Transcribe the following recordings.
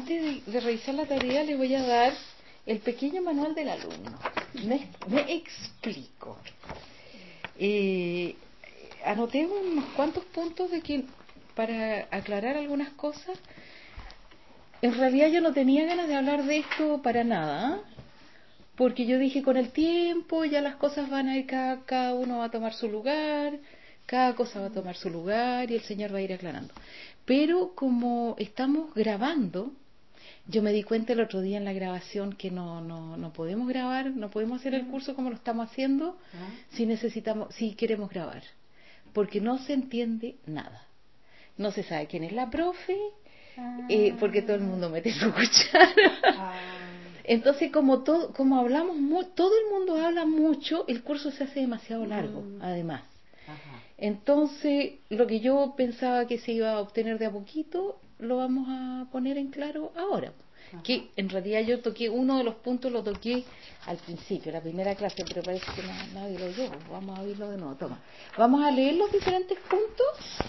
de revisar la tarea, les voy a dar el pequeño manual del alumno. Me explico. Anoté unos cuantos puntos para aclarar algunas cosas. En realidad yo no tenía ganas de hablar de esto para nada, porque yo dije, con el tiempo ya las cosas van a ir, cada uno va a tomar su lugar, cada cosa va a tomar su lugar y el Señor va a ir aclarando. Pero como estamos grabando, yo me di cuenta el otro día en la grabación que no podemos grabar, no podemos hacer el curso como lo estamos haciendo si queremos grabar, porque no se entiende nada. No se sabe quién es la profe, porque todo el mundo mete su cuchara. Entonces, como hablamos todo el mundo habla mucho, el curso se hace demasiado largo, además. Entonces, lo que yo pensaba que se iba a obtener de a poquito, lo vamos a poner en claro ahora. Que en realidad yo toqué uno de los puntos, lo toqué al principio, la primera clase, pero parece que nadie lo oyó. Vamos a oírlo de nuevo. Toma. Vamos a leer los diferentes puntos.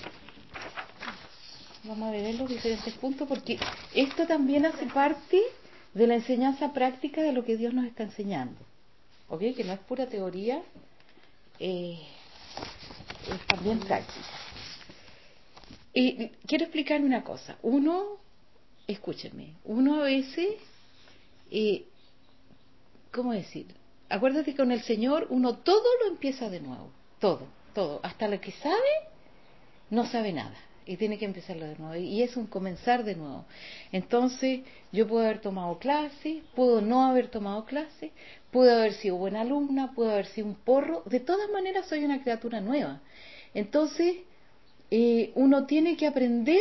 Vamos a leer los diferentes puntos porque esto también hace parte de la enseñanza práctica de lo que Dios nos está enseñando. ¿Ok? Que no es pura teoría, es también práctica. Y quiero explicar una cosa. Escúchenme, uno a veces, ¿cómo decir? Acuérdate que con el Señor uno todo lo empieza de nuevo. Todo. Hasta lo que sabe, no sabe nada. Y tiene que empezarlo de nuevo. Y es un comenzar de nuevo. Entonces, yo puedo haber tomado clase, puedo no haber tomado clase, puedo haber sido buena alumna, puedo haber sido un porro. De todas maneras, soy una criatura nueva. Entonces, uno tiene que aprender.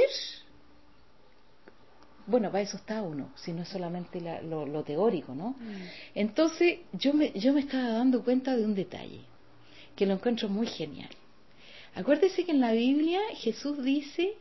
Bueno, para eso está uno, si no es solamente lo teórico, ¿no? Entonces, yo me estaba dando cuenta de un detalle, que lo encuentro muy genial. Acuérdese que en la Biblia Jesús dice,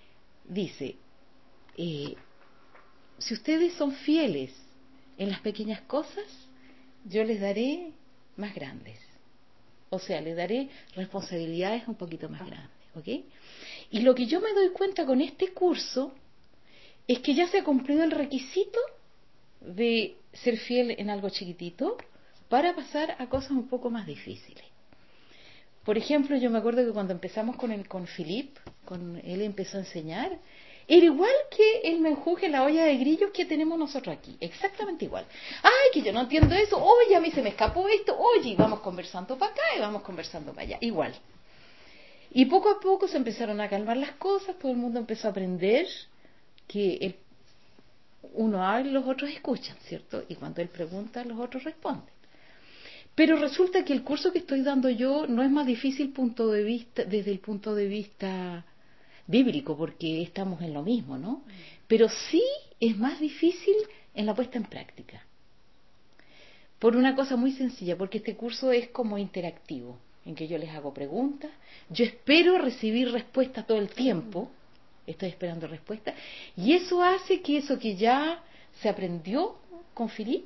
si ustedes son fieles en las pequeñas cosas, yo les daré más grandes. O sea, les daré responsabilidades un poquito más grandes, ¿ok? Y lo que yo me doy cuenta con este curso es que ya se ha cumplido el requisito de ser fiel en algo chiquitito para pasar a cosas un poco más difíciles. Por ejemplo, yo me acuerdo que cuando empezamos con Philip, él empezó a enseñar, era igual que el menjuje, la olla de grillos que tenemos nosotros aquí, exactamente igual. Ay, que yo no entiendo eso, oye, a mí se me escapó esto, oye, y vamos conversando para acá y vamos conversando para allá, igual. Y poco a poco se empezaron a calmar las cosas, todo el mundo empezó a aprender que uno habla y los otros escuchan, ¿cierto? Y cuando él pregunta, los otros responden. Pero resulta que el curso que estoy dando yo no es más difícil desde el punto de vista bíblico, porque estamos en lo mismo, ¿no? Pero sí es más difícil en la puesta en práctica. Por una cosa muy sencilla, porque este curso es como interactivo, en que yo les hago preguntas, yo espero recibir respuestas todo el tiempo, estoy esperando respuestas, y eso hace que eso que ya se aprendió con Philip,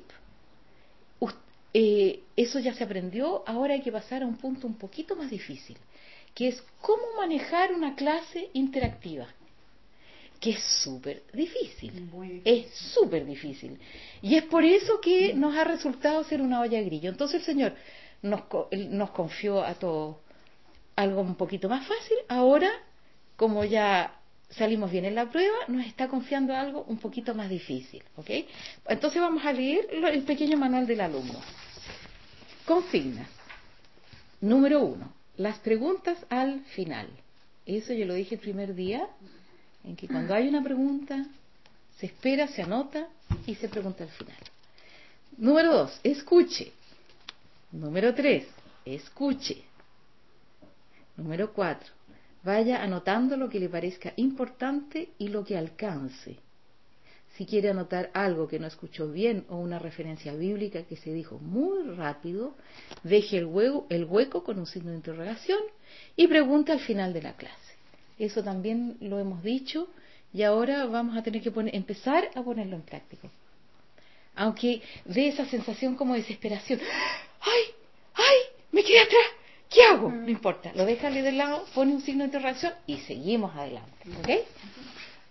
eso ya se aprendió, ahora hay que pasar a un punto un poquito más difícil, que es cómo manejar una clase interactiva, que es súper difícil, es súper difícil, y es por eso que nos ha resultado ser una olla de grillo. Entonces el Señor nos confió a todos algo un poquito más fácil, ahora como ya salimos bien en la prueba, nos está confiando algo un poquito más difícil, ¿ok? Entonces vamos a leer el pequeño manual del alumno. Consignas. Número 1. Las preguntas al final. Eso yo lo dije el primer día, en que cuando hay una pregunta, se espera, se anota y se pregunta al final. Número 2. Escuche. Número 3. Escuche. Número 4. Vaya anotando lo que le parezca importante y lo que alcance. Si quiere anotar algo que no escuchó bien o una referencia bíblica que se dijo muy rápido, deje el hueco con un signo de interrogación y pregunte al final de la clase. Eso también lo hemos dicho y ahora vamos a tener que empezar a ponerlo en práctica. Aunque dé esa sensación como de desesperación. ¡Ay! ¡Me quedé atrás! ¿Qué hago? No importa, lo deja de lado, pone un signo de interrogación y seguimos adelante, ¿ok?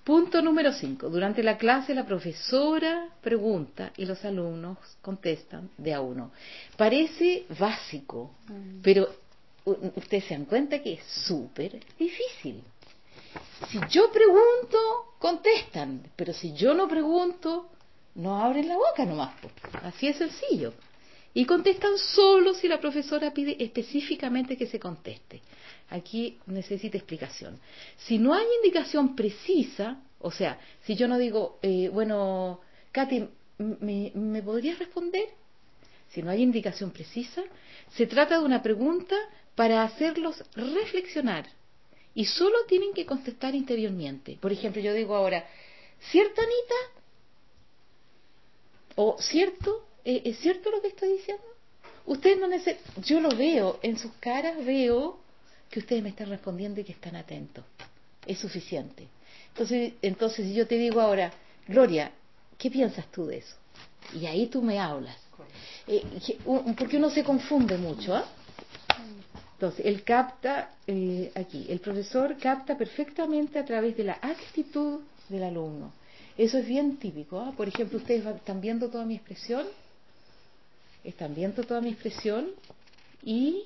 Punto número 5. Durante la clase la profesora pregunta y los alumnos contestan de a uno. Parece básico, pero ustedes se dan cuenta que es súper difícil. Si yo pregunto, contestan, pero si yo no pregunto, no abren la boca nomás. Así es sencillo. Y contestan solo si la profesora pide específicamente que se conteste. Aquí necesita explicación. Si no hay indicación precisa, o sea, si yo no digo, bueno, Katy, ¿me podrías responder? Si no hay indicación precisa, se trata de una pregunta para hacerlos reflexionar y solo tienen que contestar interiormente. Por ejemplo, yo digo ahora, ¿cierto, Anita? ¿O cierto? ¿Es cierto lo que estoy diciendo? Ustedes no necesitan, yo lo veo, en sus caras veo que ustedes me están respondiendo y que están atentos. Es suficiente. Entonces si yo te digo ahora, Gloria, ¿qué piensas tú de eso? Y ahí tú me hablas. Porque uno se confunde mucho, ¿ah? Entonces, él capta, aquí, el profesor capta perfectamente a través de la actitud del alumno. Eso es bien típico, ¿ah? Por ejemplo, ustedes están viendo toda mi expresión, y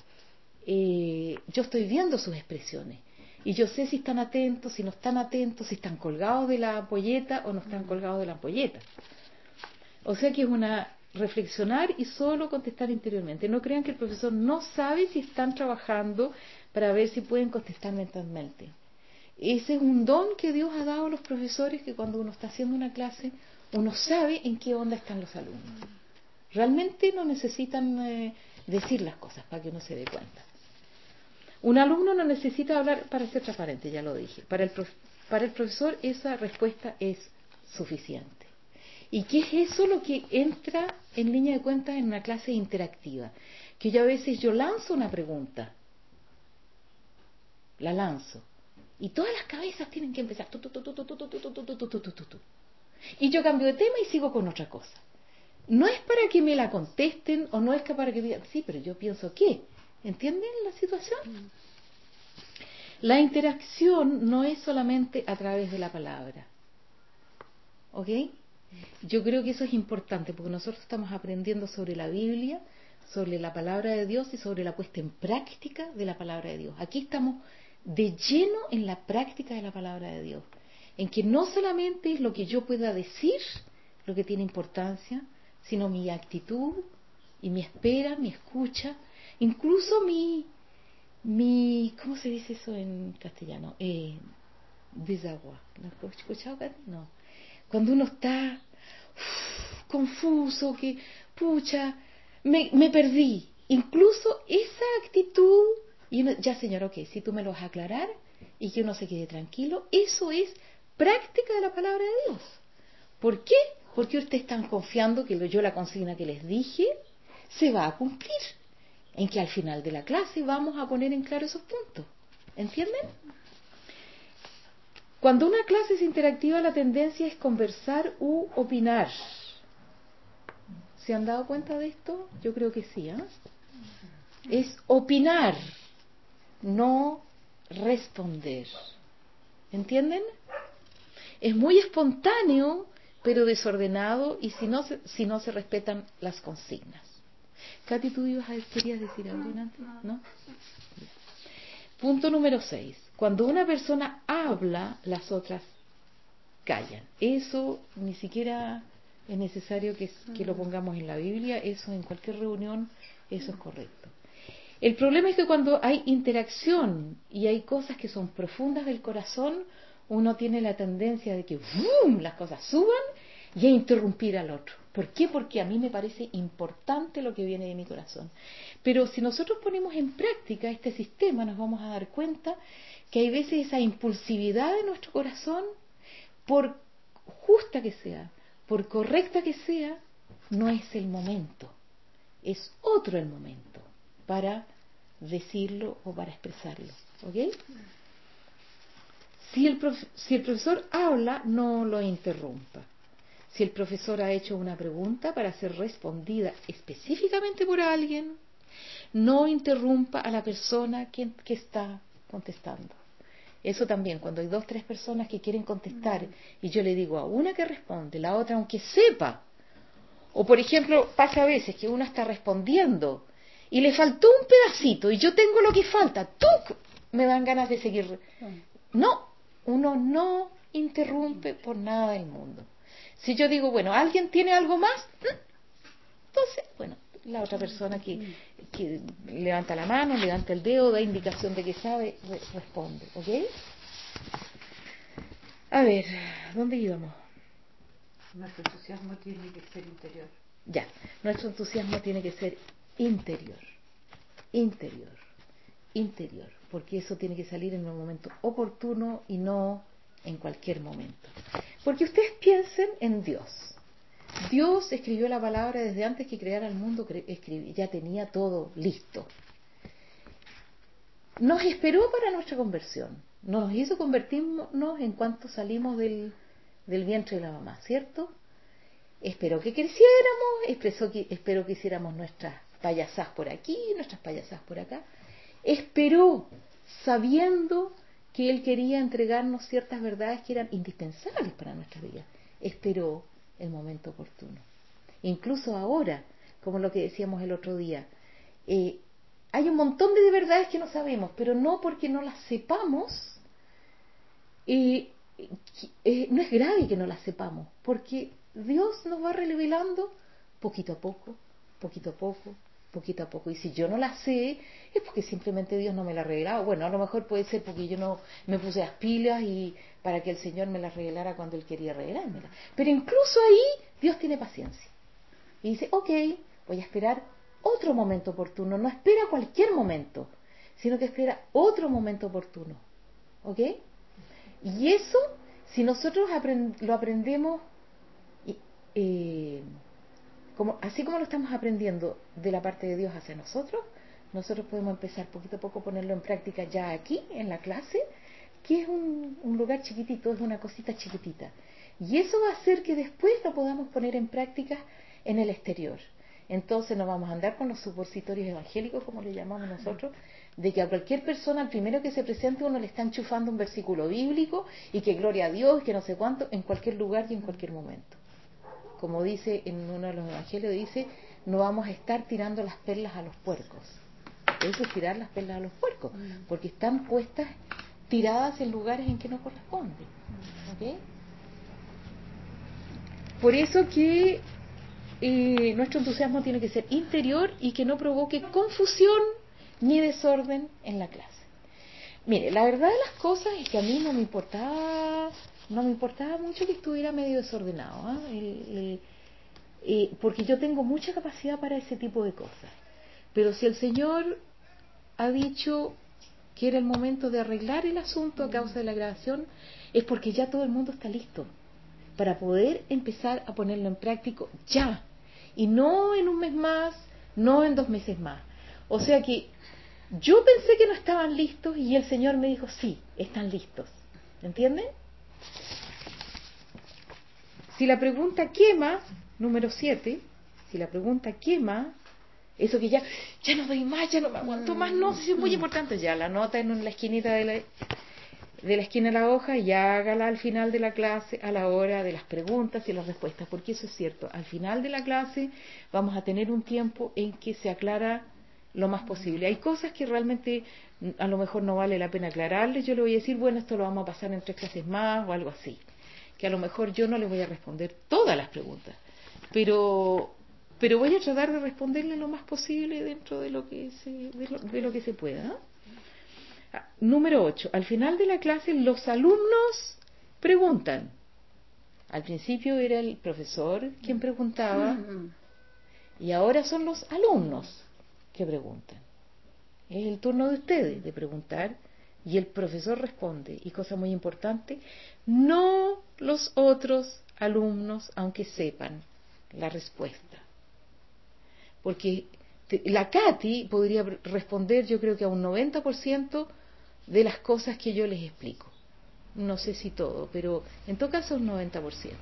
yo estoy viendo sus expresiones. Y yo sé si están atentos, si no están atentos, si están colgados de la ampolleta o no están colgados de la ampolleta. O sea que es una reflexionar y solo contestar interiormente. No crean que el profesor no sabe si están trabajando para ver si pueden contestar mentalmente. Ese es un don que Dios ha dado a los profesores, que cuando uno está haciendo una clase, uno sabe en qué onda están los alumnos. Realmente no necesitan decir las cosas para que uno se dé cuenta. Un alumno no necesita hablar para ser transparente, ya lo dije. Para el profesor esa respuesta es suficiente. ¿Y qué es eso lo que entra en línea de cuentas en una clase interactiva? Que yo a veces lanzo una pregunta, la lanzo, y todas las cabezas tienen que empezar, y yo cambio de tema y sigo con otra cosa. No es para que me la contesten, o no es que para que digan, sí, pero yo pienso que, ¿entienden la situación? La interacción no es solamente a través de la palabra, ¿ok? Yo creo que eso es importante porque nosotros estamos aprendiendo sobre la Biblia, sobre la palabra de Dios y sobre la puesta en práctica de la palabra de Dios. Aquí estamos de lleno en la práctica de la palabra de Dios, en que no solamente es lo que yo pueda decir lo que tiene importancia, sino mi actitud y mi espera, mi escucha, incluso ¿cómo se dice eso en castellano? Desagua. ¿Lo has escuchado, Katy? No. Cuando uno está confuso, que, pucha, me perdí. Incluso esa actitud, y uno, ya señor, ok, si tú me lo vas a aclarar y que uno se quede tranquilo, eso es práctica de la palabra de Dios. ¿Por qué? Porque ustedes están confiando que yo la consigna que les dije se va a cumplir, en que al final de la clase vamos a poner en claro esos puntos. ¿Entienden? Cuando una clase es interactiva, la tendencia es conversar u opinar. ¿Se han dado cuenta de esto? Yo creo que sí, ¿eh? Es opinar, no responder. ¿Entienden? Es muy espontáneo, pero desordenado, y si no se respetan las consignas. Katy, ¿tú querías decir algo antes? ¿No? Punto número 6. Cuando una persona habla, las otras callan. Eso ni siquiera es necesario que lo pongamos en la Biblia, eso en cualquier reunión, eso es correcto. El problema es que cuando hay interacción y hay cosas que son profundas del corazón, uno tiene la tendencia de que ¡bum!, las cosas suban y a interrumpir al otro. ¿Por qué? Porque a mí me parece importante lo que viene de mi corazón. Pero si nosotros ponemos en práctica este sistema, nos vamos a dar cuenta que hay veces esa impulsividad de nuestro corazón, por justa que sea, por correcta que sea, no es el momento. Es otro el momento para decirlo o para expresarlo. ¿Ok? Si el profesor habla, no lo interrumpa. Si el profesor ha hecho una pregunta para ser respondida específicamente por alguien, no interrumpa a la persona que está contestando. Eso también, cuando hay 2, 3 personas que quieren contestar y yo le digo a una que responde, la otra aunque sepa. O por ejemplo, pasa a veces que una está respondiendo y le faltó un pedacito y yo tengo lo que falta. ¡Tuc! Me dan ganas de seguir. No, uno no interrumpe por nada del mundo. Si yo digo, bueno, ¿alguien tiene algo más? Entonces, bueno, la otra persona que levanta la mano, levanta el dedo, da indicación de que sabe, responde, ¿ok? A ver, ¿dónde íbamos? Nuestro entusiasmo tiene que ser interior. Ya, nuestro entusiasmo tiene que ser interior, interior, interior, porque eso tiene que salir en un momento oportuno y no en cualquier momento. Porque ustedes piensen en Dios. Dios escribió la palabra desde antes que creara el mundo, ya tenía todo listo. Nos esperó para nuestra conversión, nos hizo convertirnos en cuanto salimos del vientre de la mamá, ¿cierto? Esperó que creciéramos, esperó que hiciéramos nuestras payasadas por aquí, nuestras payasadas por acá. Esperó sabiendo que Él quería entregarnos ciertas verdades que eran indispensables para nuestra vida. Esperó el momento oportuno. Incluso ahora, como lo que decíamos el otro día, hay un montón de verdades que no sabemos, pero no porque no las sepamos, no es grave que no las sepamos, porque Dios nos va revelando poquito a poco, poquito a poco, poquito a poco. Y si yo no la sé, es porque simplemente Dios no me la ha revelado. Bueno, a lo mejor puede ser porque yo no me puse las pilas y para que el Señor me las revelara cuando Él quería revelármela. Pero incluso ahí Dios tiene paciencia. Y dice, ok, voy a esperar otro momento oportuno. No espera cualquier momento, sino que espera otro momento oportuno. ¿Ok? Y eso, si nosotros lo aprendemos, así como lo estamos aprendiendo de la parte de Dios hacia nosotros podemos empezar poquito a poco a ponerlo en práctica ya aquí, en la clase, que es un lugar chiquitito, es una cosita chiquitita. Y eso va a hacer que después lo podamos poner en práctica en el exterior. Entonces no vamos a andar con los supositorios evangélicos, como le llamamos nosotros, de que a cualquier persona, al primero que se presente, uno le está enchufando un versículo bíblico y que gloria a Dios, que no sé cuánto, en cualquier lugar y en cualquier momento. Como dice en uno de los evangelios, dice, no vamos a estar tirando las perlas a los puercos. Eso es tirar las perlas a los puercos, porque están puestas, tiradas en lugares en que no corresponden. ¿Okay? Por eso que nuestro entusiasmo tiene que ser interior y que no provoque confusión ni desorden en la clase. Mire, la verdad de las cosas es que a mí no me importaba mucho que estuviera medio desordenado, porque yo tengo mucha capacidad para ese tipo de cosas. Pero si el Señor ha dicho que era el momento de arreglar el asunto a causa de la grabación, es porque ya todo el mundo está listo para poder empezar a ponerlo en práctica ya, y no en un mes más, no en 2 meses más. O sea que yo pensé que no estaban listos y el Señor me dijo, sí, están listos. ¿Entienden? Si la pregunta quema, número 7, si la pregunta quema, eso que ya no doy más, ya no me aguanto más, no, eso es muy importante, ya la nota en la esquinita de la esquina de la hoja y hágala al final de la clase, a la hora de las preguntas y las respuestas, porque eso es cierto, al final de la clase vamos a tener un tiempo en que se aclara lo más posible. Hay cosas que realmente a lo mejor no vale la pena aclararles, yo le voy a decir, bueno, esto lo vamos a pasar en 3 clases más o algo así, que a lo mejor yo no les voy a responder todas las preguntas, pero voy a tratar de responderle lo más posible dentro de lo que se pueda, ¿no? Número 8. Al final de la clase los alumnos preguntan. Al principio era el profesor quien preguntaba y ahora son los alumnos que preguntan. Es el turno de ustedes de preguntar y el profesor responde. Y cosa muy importante, no los otros alumnos, aunque sepan la respuesta. Porque la Katy podría responder, yo creo que a un 90% de las cosas que yo les explico. No sé si todo, pero en todo caso un 90%.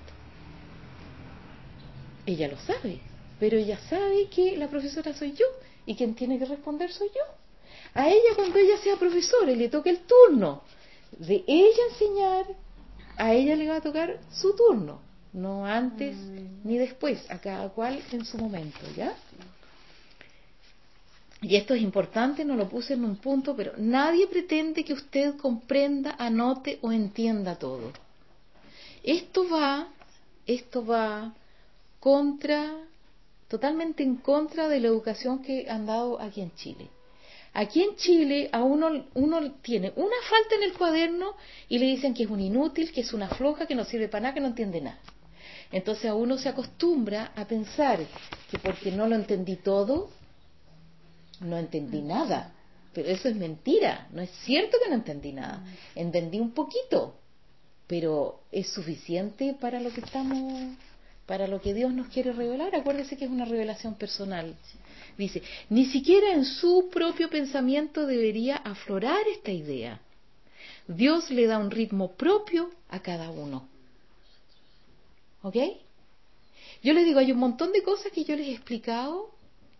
Ella lo sabe, pero ella sabe que la profesora soy yo y quien tiene que responder soy yo. A ella, cuando ella sea profesora y le toque el turno de ella enseñar, a ella le va a tocar su turno, no antes ni después, a cada cual en su momento, ¿ya? Y esto es importante, no lo puse en un punto, pero nadie pretende que usted comprenda, anote o entienda todo. Esto va totalmente en contra de la educación que han dado aquí en Chile. Aquí en Chile a uno tiene una falta en el cuaderno y le dicen que es un inútil, que es una floja, que no sirve para nada, que no entiende nada. Entonces a uno se acostumbra a pensar que porque no lo entendí todo, no entendí nada. Pero eso es mentira, no es cierto que no entendí nada. Entendí un poquito, pero es suficiente para lo que Dios nos quiere revelar. Acuérdese que es una revelación personal. Dice, ni siquiera en su propio pensamiento debería aflorar esta idea. Dios le da un ritmo propio a cada uno. ¿Ok? Yo les digo, hay un montón de cosas que yo les he explicado,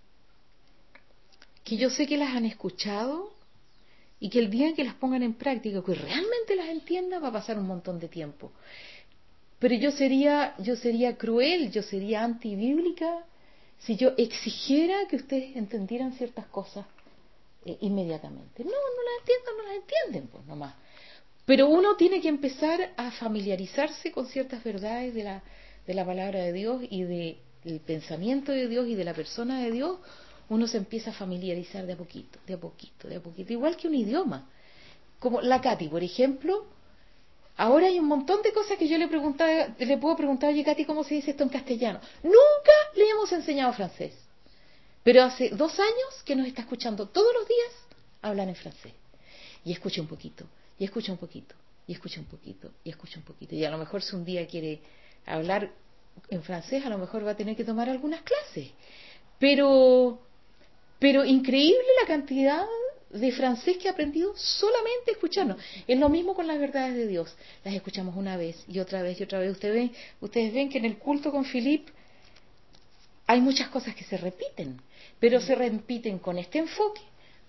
que yo sé que las han escuchado, y que el día en que las pongan en práctica, que realmente las entiendan, va a pasar un montón de tiempo. Pero yo sería cruel, yo sería antibíblica si yo exigiera que ustedes entendieran ciertas cosas inmediatamente. No las entienden, pues nomás. Pero uno tiene que empezar a familiarizarse con ciertas verdades de la palabra de Dios y del pensamiento de Dios y de la persona de Dios. Uno se empieza a familiarizar de a poquito, igual que un idioma. Como la Katy, por ejemplo, ahora hay un montón de cosas que yo le puedo preguntar, oye Katy, ¿cómo se dice esto en castellano? Nunca le hemos enseñado francés, pero hace 2 años que nos está escuchando todos los días hablar en francés. Y escucha un poquito, y escucha un poquito, y escucha un poquito, y escucha un poquito. Y a lo mejor si un día quiere hablar en francés, a lo mejor va a tener que tomar algunas clases. Pero increíble la cantidad de francés que he aprendido solamente escuchando. Es lo mismo con las verdades de Dios. Las escuchamos una vez y otra vez y otra vez. Ustedes ven que en el culto con Philip hay muchas cosas que se repiten, pero se repiten con este enfoque,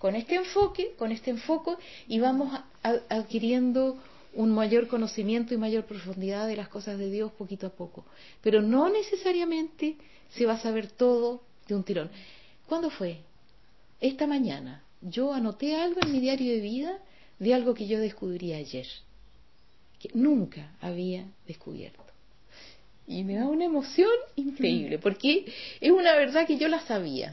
y vamos adquiriendo un mayor conocimiento y mayor profundidad de las cosas de Dios poquito a poco. Pero no necesariamente se va a saber todo de un tirón. ¿Cuándo fue? Esta mañana yo anoté algo en mi diario de vida de algo que yo descubrí ayer, que nunca había descubierto. Y me da una emoción increíble, porque es una verdad que yo la sabía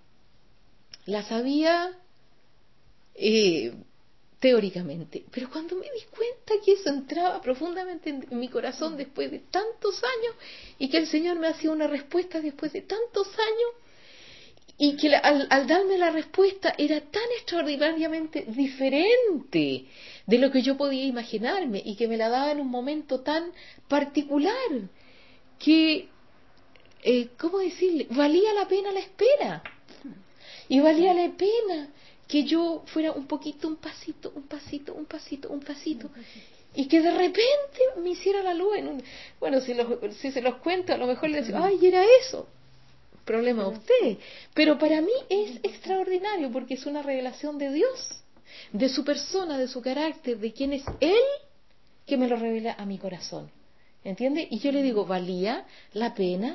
teóricamente, pero cuando me di cuenta que eso entraba profundamente en mi corazón después de tantos años, y que el Señor me hacía una respuesta después de tantos años, y que al darme la respuesta era tan extraordinariamente diferente de lo que yo podía imaginarme, y que me la daba en un momento tan particular que, ¿cómo decirle? Valía la pena la espera, y valía la pena que yo fuera un pasito, y que de repente me hiciera la luz bueno, si se los cuento, a lo mejor les digo, ay, era eso. Problema de ustedes, pero para mí es extraordinario, porque es una revelación de Dios, de su persona, de su carácter, de quién es Él, que me lo revela a mi corazón, ¿entiende? Y yo le digo, valía la pena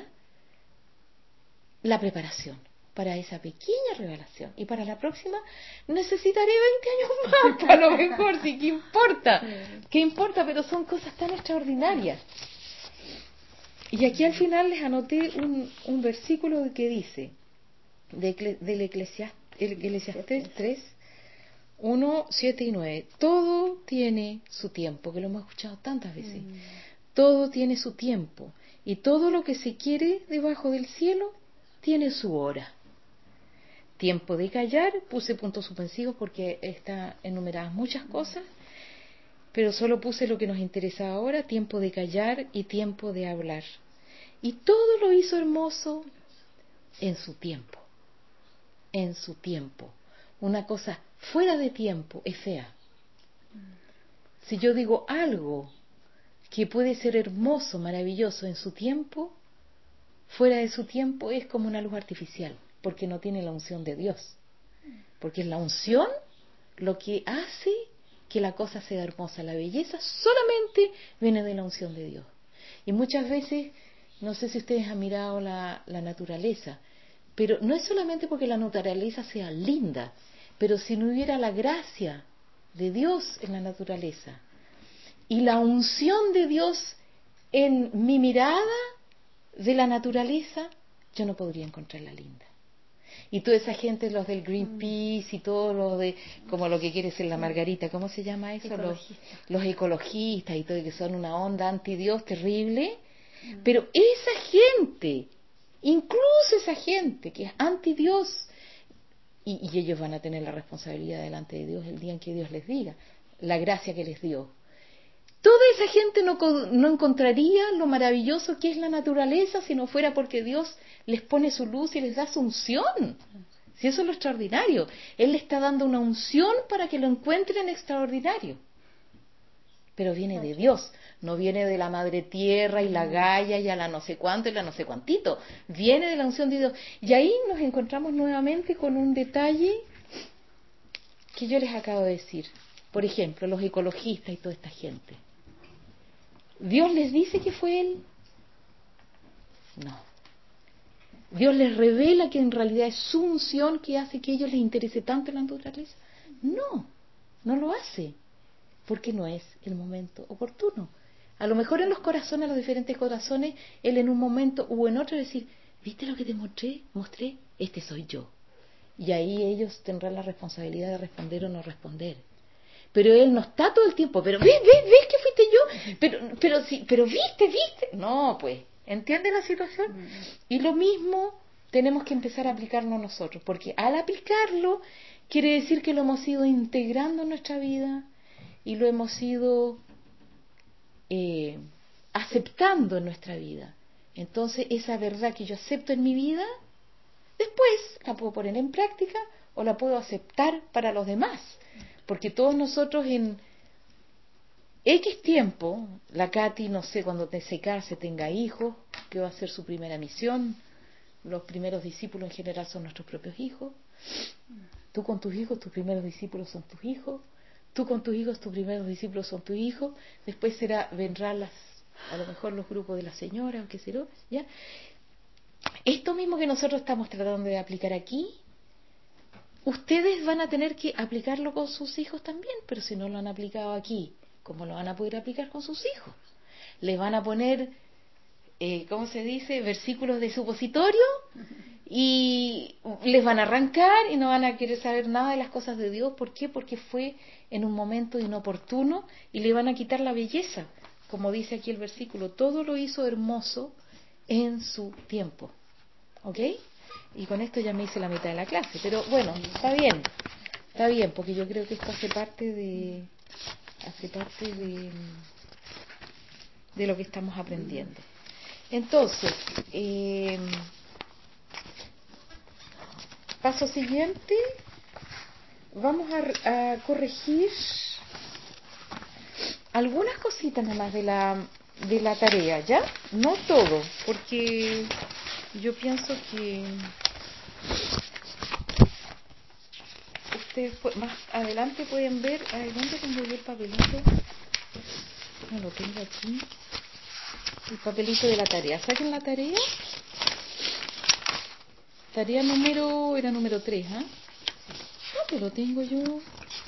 la preparación para esa pequeña revelación, y para la próxima necesitaré 20 años más, a lo mejor, sí, ¿qué importa? Pero son cosas tan extraordinarias. Y aquí al final les anoté un versículo que dice, del Eclesiastés 3, 1, 7 y 9. Todo tiene su tiempo, que lo hemos escuchado tantas veces. Todo tiene su tiempo, y todo lo que se quiere debajo del cielo tiene su hora. Tiempo de callar, puse puntos suspensivos porque está enumeradas muchas cosas, pero solo puse lo que nos interesa ahora: tiempo de callar y tiempo de hablar. Y todo lo hizo hermoso en su tiempo. En su tiempo. Una cosa fuera de tiempo es fea. Si yo digo algo que puede ser hermoso, maravilloso en su tiempo, fuera de su tiempo es como una luz artificial, porque no tiene la unción de Dios. Porque es la unción lo que hace que la cosa sea hermosa. La belleza solamente viene de la unción de Dios. Y muchas veces, no sé si ustedes han mirado la naturaleza, pero no es solamente porque la naturaleza sea linda, pero si no hubiera la gracia de Dios en la naturaleza y la unción de Dios en mi mirada de la naturaleza, yo no podría encontrarla linda. Y toda esa gente, los del Greenpeace y todos los de, como lo que quiere ser la Margarita, ¿cómo se llama eso? Los ecologistas y todo, que son una onda anti-Dios terrible. Pero esa gente, incluso esa gente que es anti-Dios, y ellos van a tener la responsabilidad delante de Dios el día en que Dios les diga, la gracia que les dio. Toda esa gente no encontraría lo maravilloso que es la naturaleza si no fuera porque Dios les pone su luz y les da su unción. Si eso es lo extraordinario. Él le está dando una unción para que lo encuentren extraordinario. Pero viene de Dios, no viene de la madre tierra y la Gaia y la no sé cuánto y la no sé cuantito. Viene de la unción de Dios. Y ahí nos encontramos nuevamente con un detalle que yo les acabo de decir. Por ejemplo, los ecologistas y toda esta gente. ¿Dios les dice que fue Él? No. ¿Dios les revela que en realidad es su unción que hace que a ellos les interese tanto la naturaleza? No, no lo hace, porque no es el momento oportuno. A lo mejor en los corazones, los diferentes corazones, Él en un momento o en otro decir, ¿viste lo que te mostré? Este soy yo. Y ahí ellos tendrán la responsabilidad de responder o no responder. Pero Él no está todo el tiempo, pero ves que fuiste yo, pero viste. No, pues, ¿entiende la situación? Y lo mismo tenemos que empezar a aplicarlo nosotros, porque al aplicarlo quiere decir que lo hemos ido integrando en nuestra vida y lo hemos ido aceptando en nuestra vida. Entonces, esa verdad que yo acepto en mi vida, después la puedo poner en práctica o la puedo aceptar para los demás. Porque todos nosotros en X tiempo, la Katy, no sé, cuando se case, tenga hijos, que va a ser su primera misión, los primeros discípulos en general son nuestros propios hijos. Tú con tus hijos, tus primeros discípulos son tus hijos. Tú con tus hijos, tus primeros discípulos son tus hijos. Después vendrán a lo mejor los grupos de la señora, o qué sé yo, ¿ya? Esto mismo que nosotros estamos tratando de aplicar aquí, ustedes van a tener que aplicarlo con sus hijos también, pero si no lo han aplicado aquí, ¿cómo lo van a poder aplicar con sus hijos? Les van a poner, ¿cómo se dice?, versículos de supositorio y les van a arrancar y no van a querer saber nada de las cosas de Dios. ¿Por qué? Porque fue en un momento inoportuno y le van a quitar la belleza. Como dice aquí el versículo, todo lo hizo hermoso en su tiempo. ¿Ok? Y con esto ya me hice la mitad de la clase, pero bueno, está bien, porque yo creo que esto hace parte de lo que estamos aprendiendo. Entonces, paso siguiente, vamos a corregir algunas cositas nomás de la tarea, ¿ya? No todo, porque yo pienso que ustedes más adelante pueden ver. A ver, ¿dónde tengo yo el papelito? No lo tengo aquí. El papelito de la tarea. ¿Saquen la tarea? Tarea era número 3, ¿ah? ¿Dónde lo tengo yo?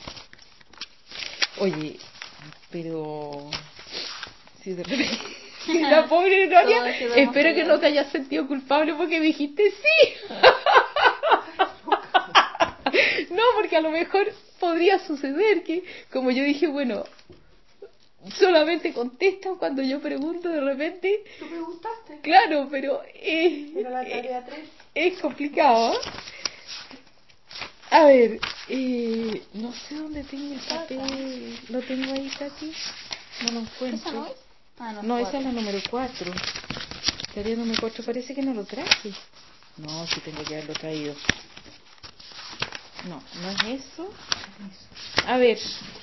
Oye, pero si de repente la pobre Gloria, espero que no te hayas sentido culpable porque dijiste sí. No, porque a lo mejor podría suceder que, como yo dije, bueno, solamente contestan cuando yo pregunto de repente. ¿Tú preguntaste? Claro, pero Era la tarea 3. es complicado. A ver, no sé dónde tengo el papel. ¿Lo tengo ahí, Katy? No lo encuentro. ¿Esa no es? No, esa es la número 4. Tarea número 4, parece que no lo traje. No, sí tengo que haberlo traído. No, no es eso. A ver.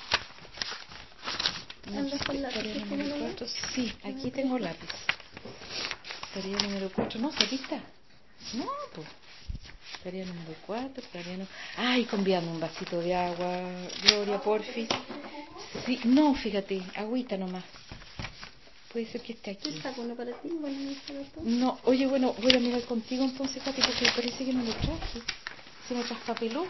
No sé, tarea número 4. Sí, aquí tengo lápiz. Tarea número 4. No, aquí está. No, pues. Tarea número 4. Ay, convídame un vasito de agua, Gloria, porfis. Sí, no, fíjate, agüita nomás. Puede ser que esté aquí. ¿Te saco uno para ti? Bueno, me saco todo. No, oye, bueno, voy a mirar contigo entonces, Katy, porque parece que no lo traje. Se me traspapeló.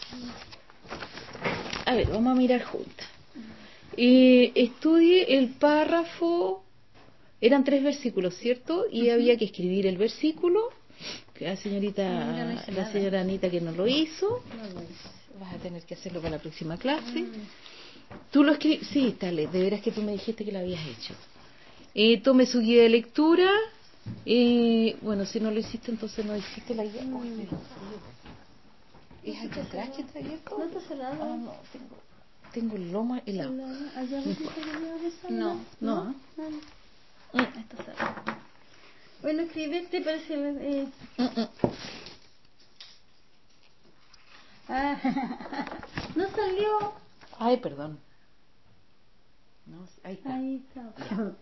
A ver, vamos a mirar juntas. Estudie el párrafo. Eran 3 versículos, ¿cierto? Y había que escribir el versículo. Que la señorita, Yo no hice la nada. señora Anita que no lo hizo. No lo hice. Vas a tener que hacerlo para la próxima clase. Tú lo escribes. Sí, dale, de veras que tú me dijiste que lo habías hecho. Tome su guía de lectura. Bueno, si no lo hiciste, entonces no hiciste la guía. Uy, pero frío. ¿Es aquí atrás que está abierto? No está cerrado. Ah, no, tengo el lomo helado. Allá No ves importa. que llevas esa. No, no. Está cerrado. Bueno, escribiste, parece. No salió. Ay, perdón. No, ahí está. Ahí está.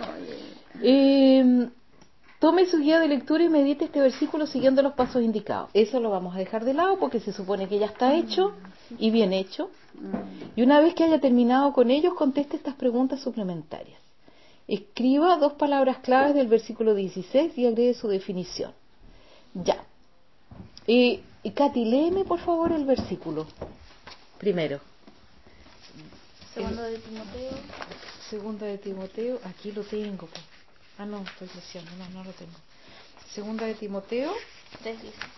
Tome su guía de lectura y medite este versículo siguiendo los pasos indicados. Eso lo vamos a dejar de lado porque se supone que ya está hecho y bien hecho. Y una vez que haya terminado con ellos, conteste estas preguntas suplementarias. Escriba 2 palabras claves del versículo 16 y agregue su definición. Ya. Katy, léeme por favor el versículo. Primero. Segundo de Timoteo. Segunda de Timoteo, aquí lo tengo. Ah, no, estoy leyendo, no lo tengo. Segunda de Timoteo. 3:16.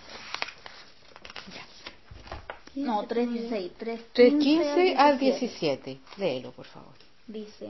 Ya. No, 3:16. 3:15 al 17. Léelo, por favor. Dice: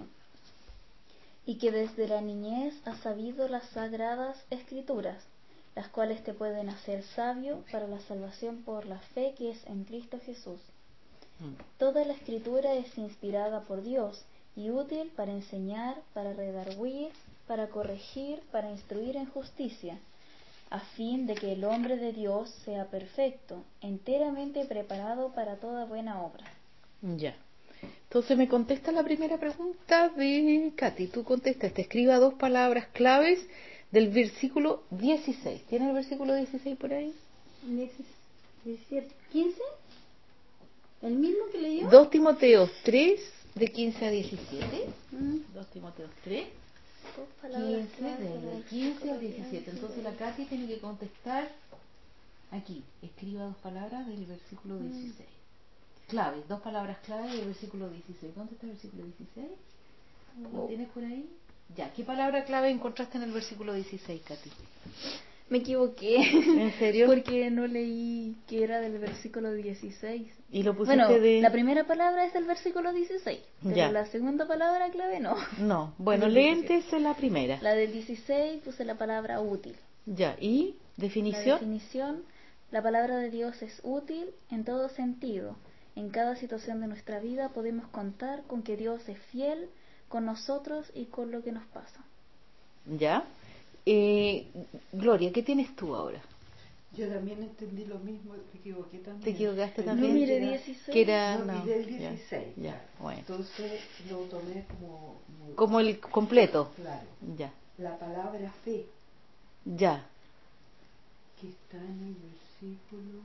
y que desde la niñez has sabido las sagradas escrituras, las cuales te pueden hacer sabio para la salvación por la fe que es en Cristo Jesús. Toda la escritura es inspirada por Dios y útil para enseñar, para redarguir, para corregir, para instruir en justicia, a fin de que el hombre de Dios sea perfecto, enteramente preparado para toda buena obra. Ya. Entonces me contesta la primera pregunta de Katy. Tú contestas, te escriba 2 palabras claves del versículo 16. ¿Tiene el versículo 16 por ahí? 17, 15, el mismo que leyó. 2 Timoteos 3, de 15 a 17. 2 Timoteos 3, Dos palabras 15, claves desde para el el 15 al versículo 17. Entonces la Katy tiene que contestar aquí. Escriba 2 palabras del versículo 16. Claves, 2 palabras claves del versículo 16. ¿Dónde está el versículo 16? ¿Lo tienes por ahí? Ya, ¿qué palabra clave encontraste en el versículo 16, Katy? Me equivoqué. ¿En serio? Porque no leí que era del versículo 16. Y lo pusiste Bueno, de... la primera palabra es del versículo 16, pero Ya. la segunda palabra clave no. No, bueno, Es del léete 17. esa es la primera. La del 16 puse la palabra útil. Ya, ¿y La definición? definición: la palabra de Dios es útil en todo sentido. En cada situación de nuestra vida podemos contar con que Dios es fiel con nosotros y con lo que nos pasa. Ya. Gloria, ¿qué tienes tú ahora? Yo también entendí lo mismo, me equivoqué también. ¿Te equivocaste Pensé también? No, mire, que era- 16. Que era... No, miré el ya, 16. Ya, bueno. Entonces lo tomé Como el completo. claro. Ya, La palabra fe, ya. que está en el versículo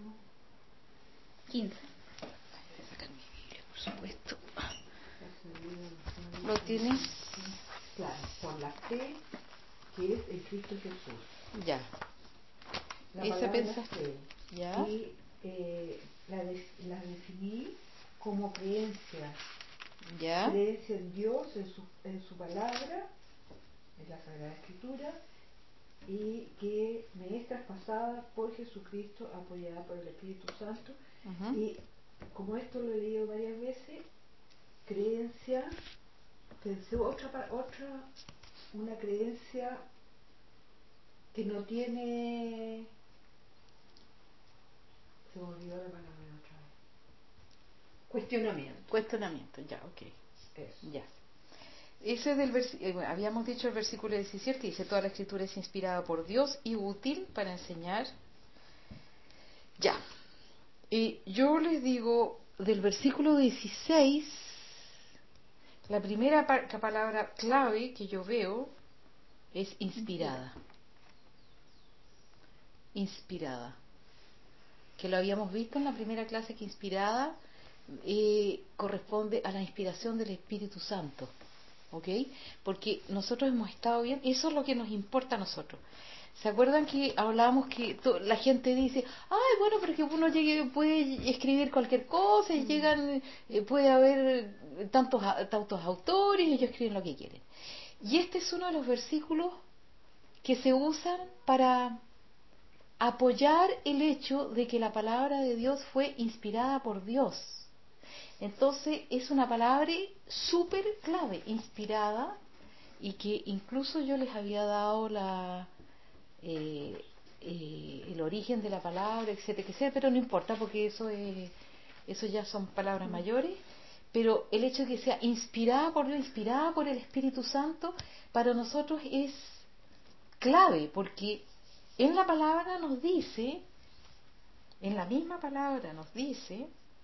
15. Voy a sacar mi Biblia, por supuesto. ¿Lo ¿Lo tienes? Claro, por la fe que es en Cristo Jesús. Ya. La Esa palabra pensaste. fe. Ya. Y la definí como creencia. Ya. Creencia en Dios, en su palabra, en la Sagrada Escritura, y que me es traspasada por Jesucristo, apoyada por el Espíritu Santo. Ujú. Y como esto lo he leído varias veces, creencia, pensé una creencia que no tiene, se me olvidó la palabra otra vez, cuestionamiento. Cuestionamiento, ya, ok. Eso. Ya. Ese del bueno, habíamos dicho el versículo 17 que dice: toda la escritura es inspirada por Dios y útil para enseñar. Ya. Y yo les digo, del versículo 16, la primera palabra clave que yo veo es inspirada. Inspirada. Que lo habíamos visto en la primera clase, que inspirada corresponde a la inspiración del Espíritu Santo, ¿ok? Porque nosotros hemos estado bien, eso es lo que nos importa a nosotros. ¿Se acuerdan que hablábamos que la gente dice, ay, bueno, pero que uno puede escribir cualquier cosa y llegan, puede haber tantos autores y ellos escriben lo que quieren? Y este es uno de los versículos que se usan para apoyar el hecho de que la palabra de Dios fue inspirada por Dios. Entonces es una palabra súper clave, inspirada, y que incluso yo les había dado el origen de la palabra, etcétera, pero no importa porque eso ya son palabras mayores. Pero el hecho de que sea inspirada por Dios, inspirada por el Espíritu Santo, para nosotros es clave, porque en la palabra nos dice, en la misma palabra nos dice,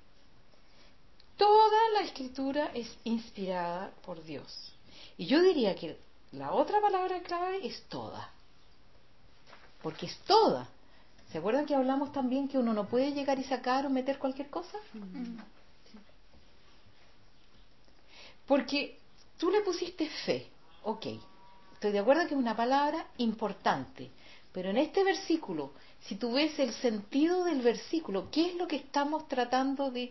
toda la escritura es inspirada por Dios. Y yo diría que la otra palabra clave es toda, porque es toda. ¿Se acuerdan que hablamos también que uno no puede llegar y sacar o meter cualquier cosa? Porque tú le pusiste fe, ok, estoy de acuerdo que es una palabra importante, pero en este versículo, si tú ves el sentido del versículo, ¿qué es lo que estamos tratando de...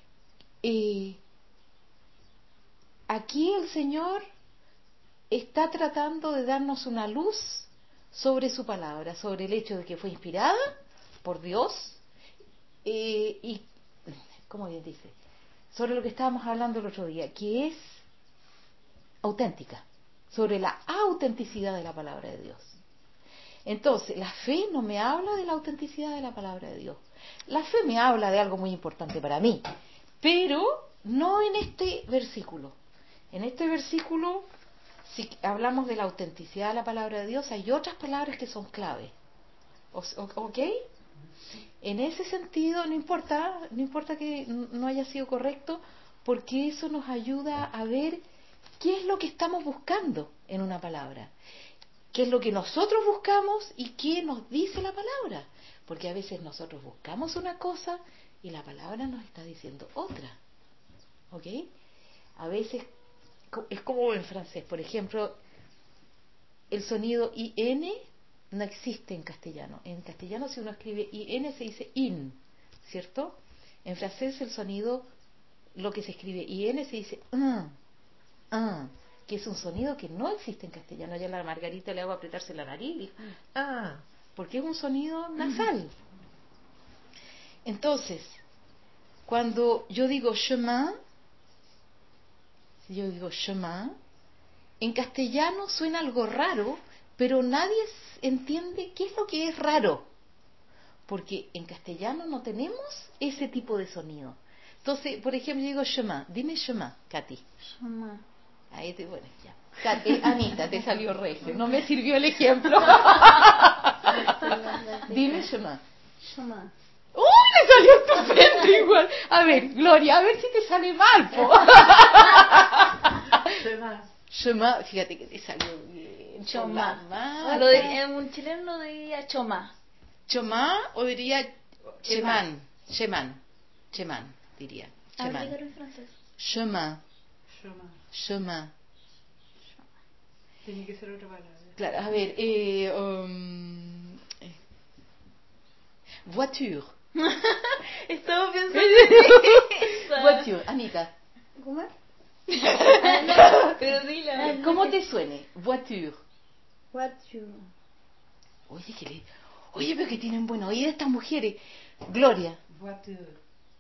aquí el Señor está tratando de darnos una luz sobre su palabra, sobre el hecho de que fue inspirada por Dios y, ¿cómo bien dice? Sobre lo que estábamos hablando el otro día, que es auténtica, sobre la autenticidad de la palabra de Dios. Entonces, la fe no me habla de la autenticidad de la palabra de Dios. La fe me habla de algo muy importante para mí, pero no en este versículo. En este versículo, si hablamos de la autenticidad de la palabra de Dios, hay otras palabras que son clave. ¿Ok? En ese sentido, no importa que no haya sido correcto, porque eso nos ayuda a ver qué es lo que estamos buscando en una palabra, qué es lo que nosotros buscamos y qué nos dice la palabra, porque a veces nosotros buscamos una cosa y la palabra nos está diciendo otra, ¿ok? A veces es como en francés, por ejemplo, el sonido IN no existe en castellano. En castellano, si uno escribe IN, se dice IN, ¿cierto? En francés el sonido, lo que se escribe IN, se dice que es un sonido que no existe en castellano. Ya la Margarita le hago apretarse la nariz y dijo, porque es un sonido nasal. Entonces, cuando yo digo chemin, en castellano suena algo raro, pero nadie entiende qué es lo que es raro, porque en castellano no tenemos ese tipo de sonido. Entonces, por ejemplo, yo digo chemin, dime chemin, Katy. Chemin. Ahí te pones ya. Katy, Anita, te salió regio, no me sirvió el ejemplo. Dime chemin. Chemin. ¡Uy, me salió estupendo igual! A ver, Gloria, a ver si te sale mal, po. Chemin, fíjate que te salió bien. Choma. Un chileno lo diría choma. Chomá o diría cheman, diría. Cheman. Dígalo en francés. Chemin. Tiene que ser otra palabra. Claro, a ver, voiture. Estaba pensando en esa. Voiture, Anita. ¿Cómo es? Pero dila. ¿Cómo te suene? Voiture. Voiture. Oye, pero que tienen buen oído estas mujeres. Gloria. Voiture.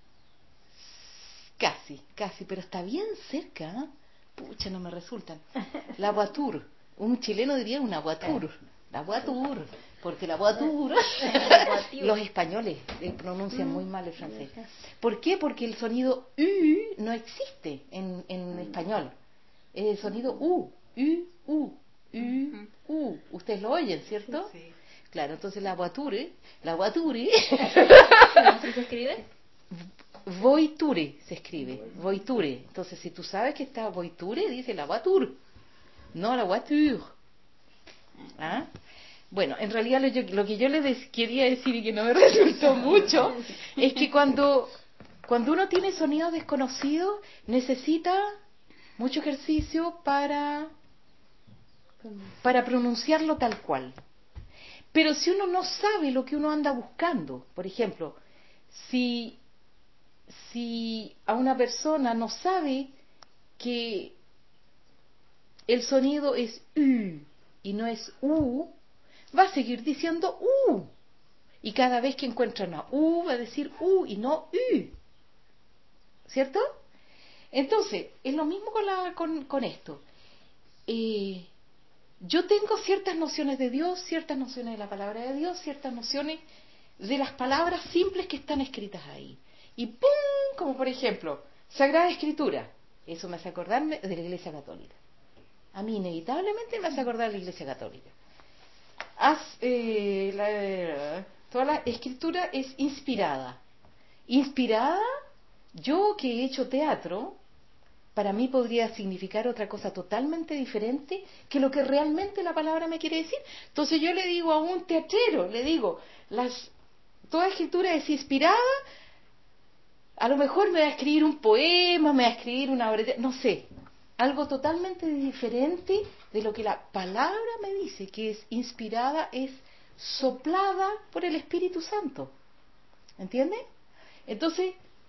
Casi, pero está bien cerca. ¿Eh? Pucha, no me resultan. La voiture. Un chileno diría una voiture. La voiture. Porque la voiture, los españoles pronuncian muy mal el francés. ¿Por qué? Porque el sonido U no existe en español. Es el sonido U. Ustedes lo oyen, ¿cierto? Sí. Claro, entonces la voiture. ¿Así se escribe? Voiture se escribe, voiture. Entonces, si tú sabes que está voiture, dice la voiture, no la voiture. ¿Ah? Bueno, en realidad lo que yo les quería decir y que no me resultó mucho es que cuando Cuando uno tiene sonidos desconocidos, necesita mucho ejercicio para pronunciarlo tal cual. Pero si uno no sabe lo que uno anda buscando, por ejemplo, si a una persona no sabe que el sonido es U y no es U, va a seguir diciendo U. Y cada vez que encuentra una U, va a decir U y no U. ¿Cierto? Entonces, es lo mismo con esto. Yo tengo ciertas nociones de Dios, ciertas nociones de la palabra de Dios, ciertas nociones de las palabras simples que están escritas ahí. Y ¡pum! Como por ejemplo, Sagrada Escritura. Eso me hace acordarme de la Iglesia Católica. A mí inevitablemente me hace acordar de la Iglesia Católica. Toda la Escritura es inspirada. Inspirada, yo que he hecho teatro, para mí podría significar otra cosa totalmente diferente que lo que realmente la palabra me quiere decir. Entonces yo le digo a un teatrero, le digo, toda escritura es inspirada, a lo mejor me va a escribir un poema, me va a escribir una obra, no sé, algo totalmente diferente de lo que la palabra me dice, que es inspirada, es soplada por el Espíritu Santo. ¿Entiende? Entonces,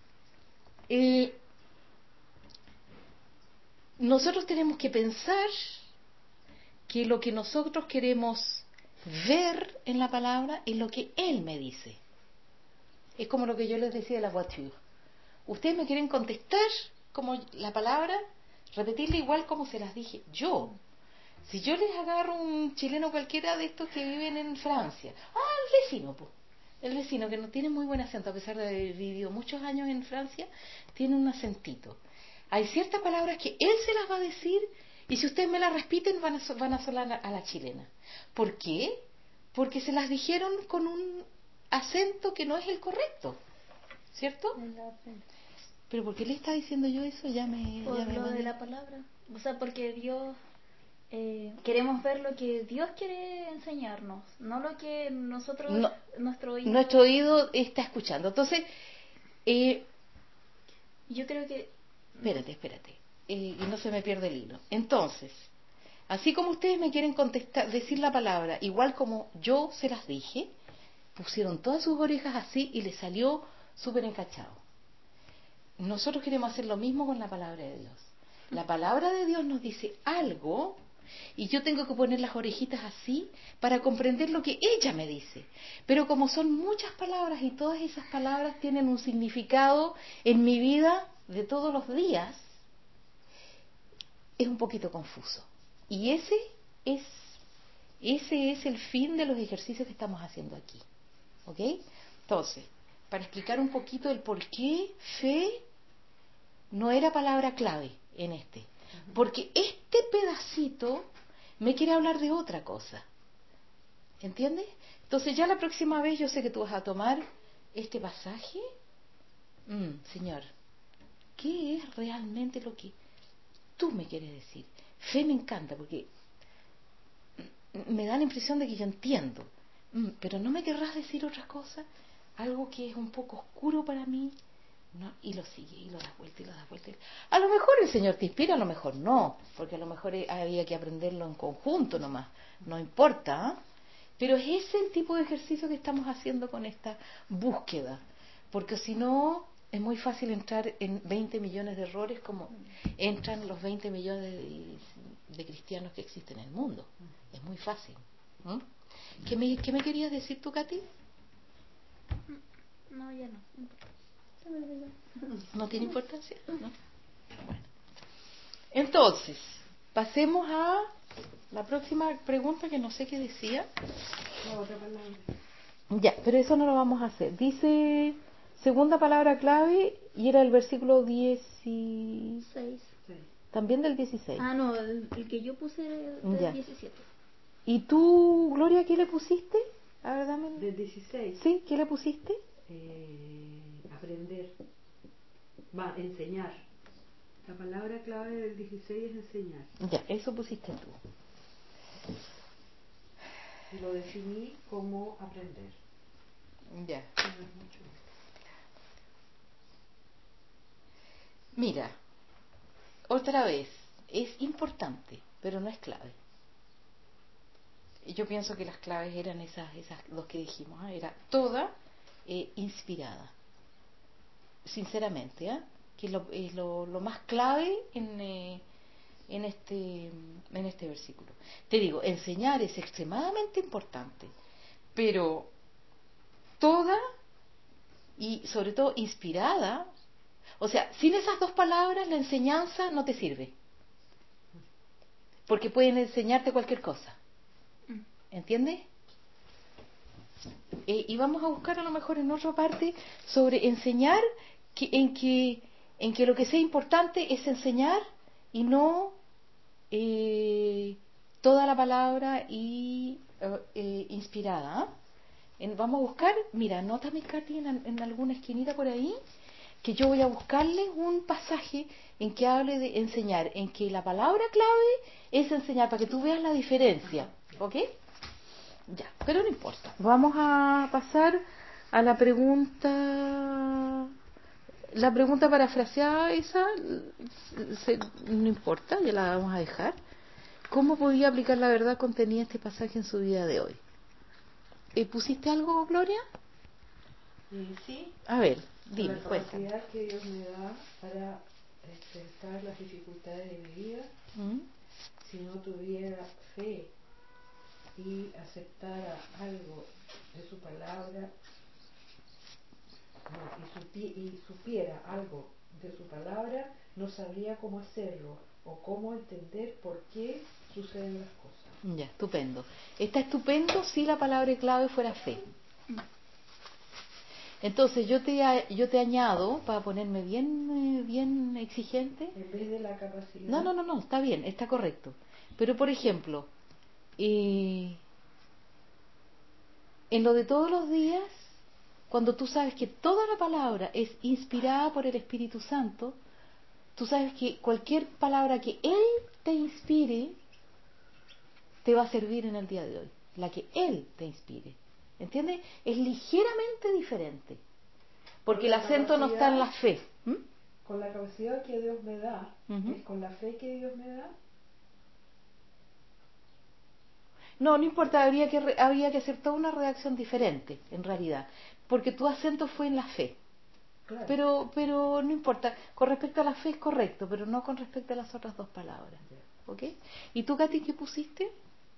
nosotros tenemos que pensar que lo que nosotros queremos ver en la palabra es lo que Él me dice. Es como lo que yo les decía de la voiture. Ustedes me quieren contestar como la palabra, repetirla igual como se las dije yo. Si yo les agarro un chileno cualquiera de estos que viven en Francia, el vecino, pues. El vecino que no tiene muy buen acento, a pesar de haber vivido muchos años en Francia, tiene un acentito. Hay ciertas palabras que él se las va a decir y si ustedes me las repiten van a sonar a la chilena. ¿Por qué? Porque se las dijeron con un acento que no es el correcto, ¿cierto? Pero ¿por qué le está diciendo yo eso? Por lo de la palabra. O sea, porque Dios... queremos ver lo que Dios quiere enseñarnos, no lo que nosotros, nuestro oído está escuchando. Entonces, yo creo que... Espérate, y no se me pierde el hilo. Entonces, así como ustedes me quieren decir la palabra, igual como yo se las dije, pusieron todas sus orejas así y les salió súper encachado. Nosotros queremos hacer lo mismo con la palabra de Dios. La palabra de Dios nos dice algo y yo tengo que poner las orejitas así para comprender lo que ella me dice. Pero como son muchas palabras y todas esas palabras tienen un significado en mi vida de todos los días, es un poquito confuso. Y ese es el fin de los ejercicios que estamos haciendo aquí. ¿Ok? Entonces, para explicar un poquito el por qué fe no era palabra clave en este. Porque este pedacito me quiere hablar de otra cosa. ¿Entiendes? Entonces ya la próxima vez yo sé que tú vas a tomar este pasaje. Señor, ¿qué es realmente lo que tú me quieres decir? Fe me encanta porque me da la impresión de que yo entiendo. Pero ¿no me querrás decir otra cosa? Algo que es un poco oscuro para mí. ¿No? Y lo sigue, y lo das vuelta, y lo das vuelta. A lo mejor el Señor te inspira, a lo mejor no, porque a lo mejor había que aprenderlo en conjunto nomás, no importa, ¿eh? Pero es ese el tipo de ejercicio que estamos haciendo con esta búsqueda, porque si no, es muy fácil entrar en 20 millones de errores como entran los 20 millones de cristianos que existen en el mundo. Es muy fácil. ¿Qué me querías decir tú, Katy? No, ya no. ¿No tiene importancia? ¿No? Bueno. Entonces, pasemos a la próxima pregunta que no sé qué decía. La otra palabra. Ya, pero eso no lo vamos a hacer. Dice segunda palabra clave y era el versículo 16. También del 16. Ah, no, el que yo puse era del 17. ¿Y tú, Gloria, qué le pusiste? A ver, dame. Del 16. ¿Sí? ¿Qué le pusiste? Aprender. Enseñar. La palabra clave del 16 es enseñar. Ya, eso pusiste tú. Y lo definí como aprender. Ya. Mira, otra vez, es importante, pero no es clave. Yo pienso que las claves eran esas dos que dijimos, ¿eh? Era toda inspirada, sinceramente, ¿eh? Que es lo más clave en este versículo. Te digo, enseñar es extremadamente importante, pero toda y sobre todo inspirada, o sea, sin esas dos palabras la enseñanza no te sirve, porque pueden enseñarte cualquier cosa, ¿entiendes? Y vamos a buscar a lo mejor en otra parte sobre enseñar, en que lo que sea importante es enseñar y no toda la palabra inspirada. Vamos a buscar, mira, anótame, Katy, en alguna esquinita por ahí, que yo voy a buscarle un pasaje en que hable de enseñar, en que la palabra clave es enseñar, para que tú veas la diferencia, ¿ok? Ya, pero no importa. Vamos a pasar a la pregunta parafraseada esa, no importa, ya la vamos a dejar. ¿Cómo podía aplicar la verdad contenida en este pasaje en su vida de hoy? ¿Pusiste algo, Gloria? Sí. A ver, Con dime, la cuéntame. capacidad que Dios me da para enfrentar las dificultades de mi vida, si no tuviera fe y aceptara algo de su palabra, y supiera algo de su palabra, no sabría cómo hacerlo o cómo entender por qué suceden las cosas. Ya, estupendo. Está estupendo si la palabra clave fuera fe. Entonces yo te añado, para ponerme bien exigente. En vez de la capacidad. No, está bien, está correcto. Pero por ejemplo, en lo de todos los días, cuando tú sabes que toda la palabra es inspirada por el Espíritu Santo, tú sabes que cualquier palabra que Él te inspire te va a servir en el día de hoy. La que Él te inspire. ¿Entiendes? Es ligeramente diferente. Porque el acento no está en la fe. Con la capacidad que Dios me da, Uh-huh. es con la fe que Dios me da. No importa, habría que hacer toda una redacción diferente, en realidad. Porque tu acento fue en la fe. Claro. Pero no importa, con respecto a la fe es correcto, pero no con respecto a las otras dos palabras. ¿Ok? ¿Y tú, Katy, qué pusiste?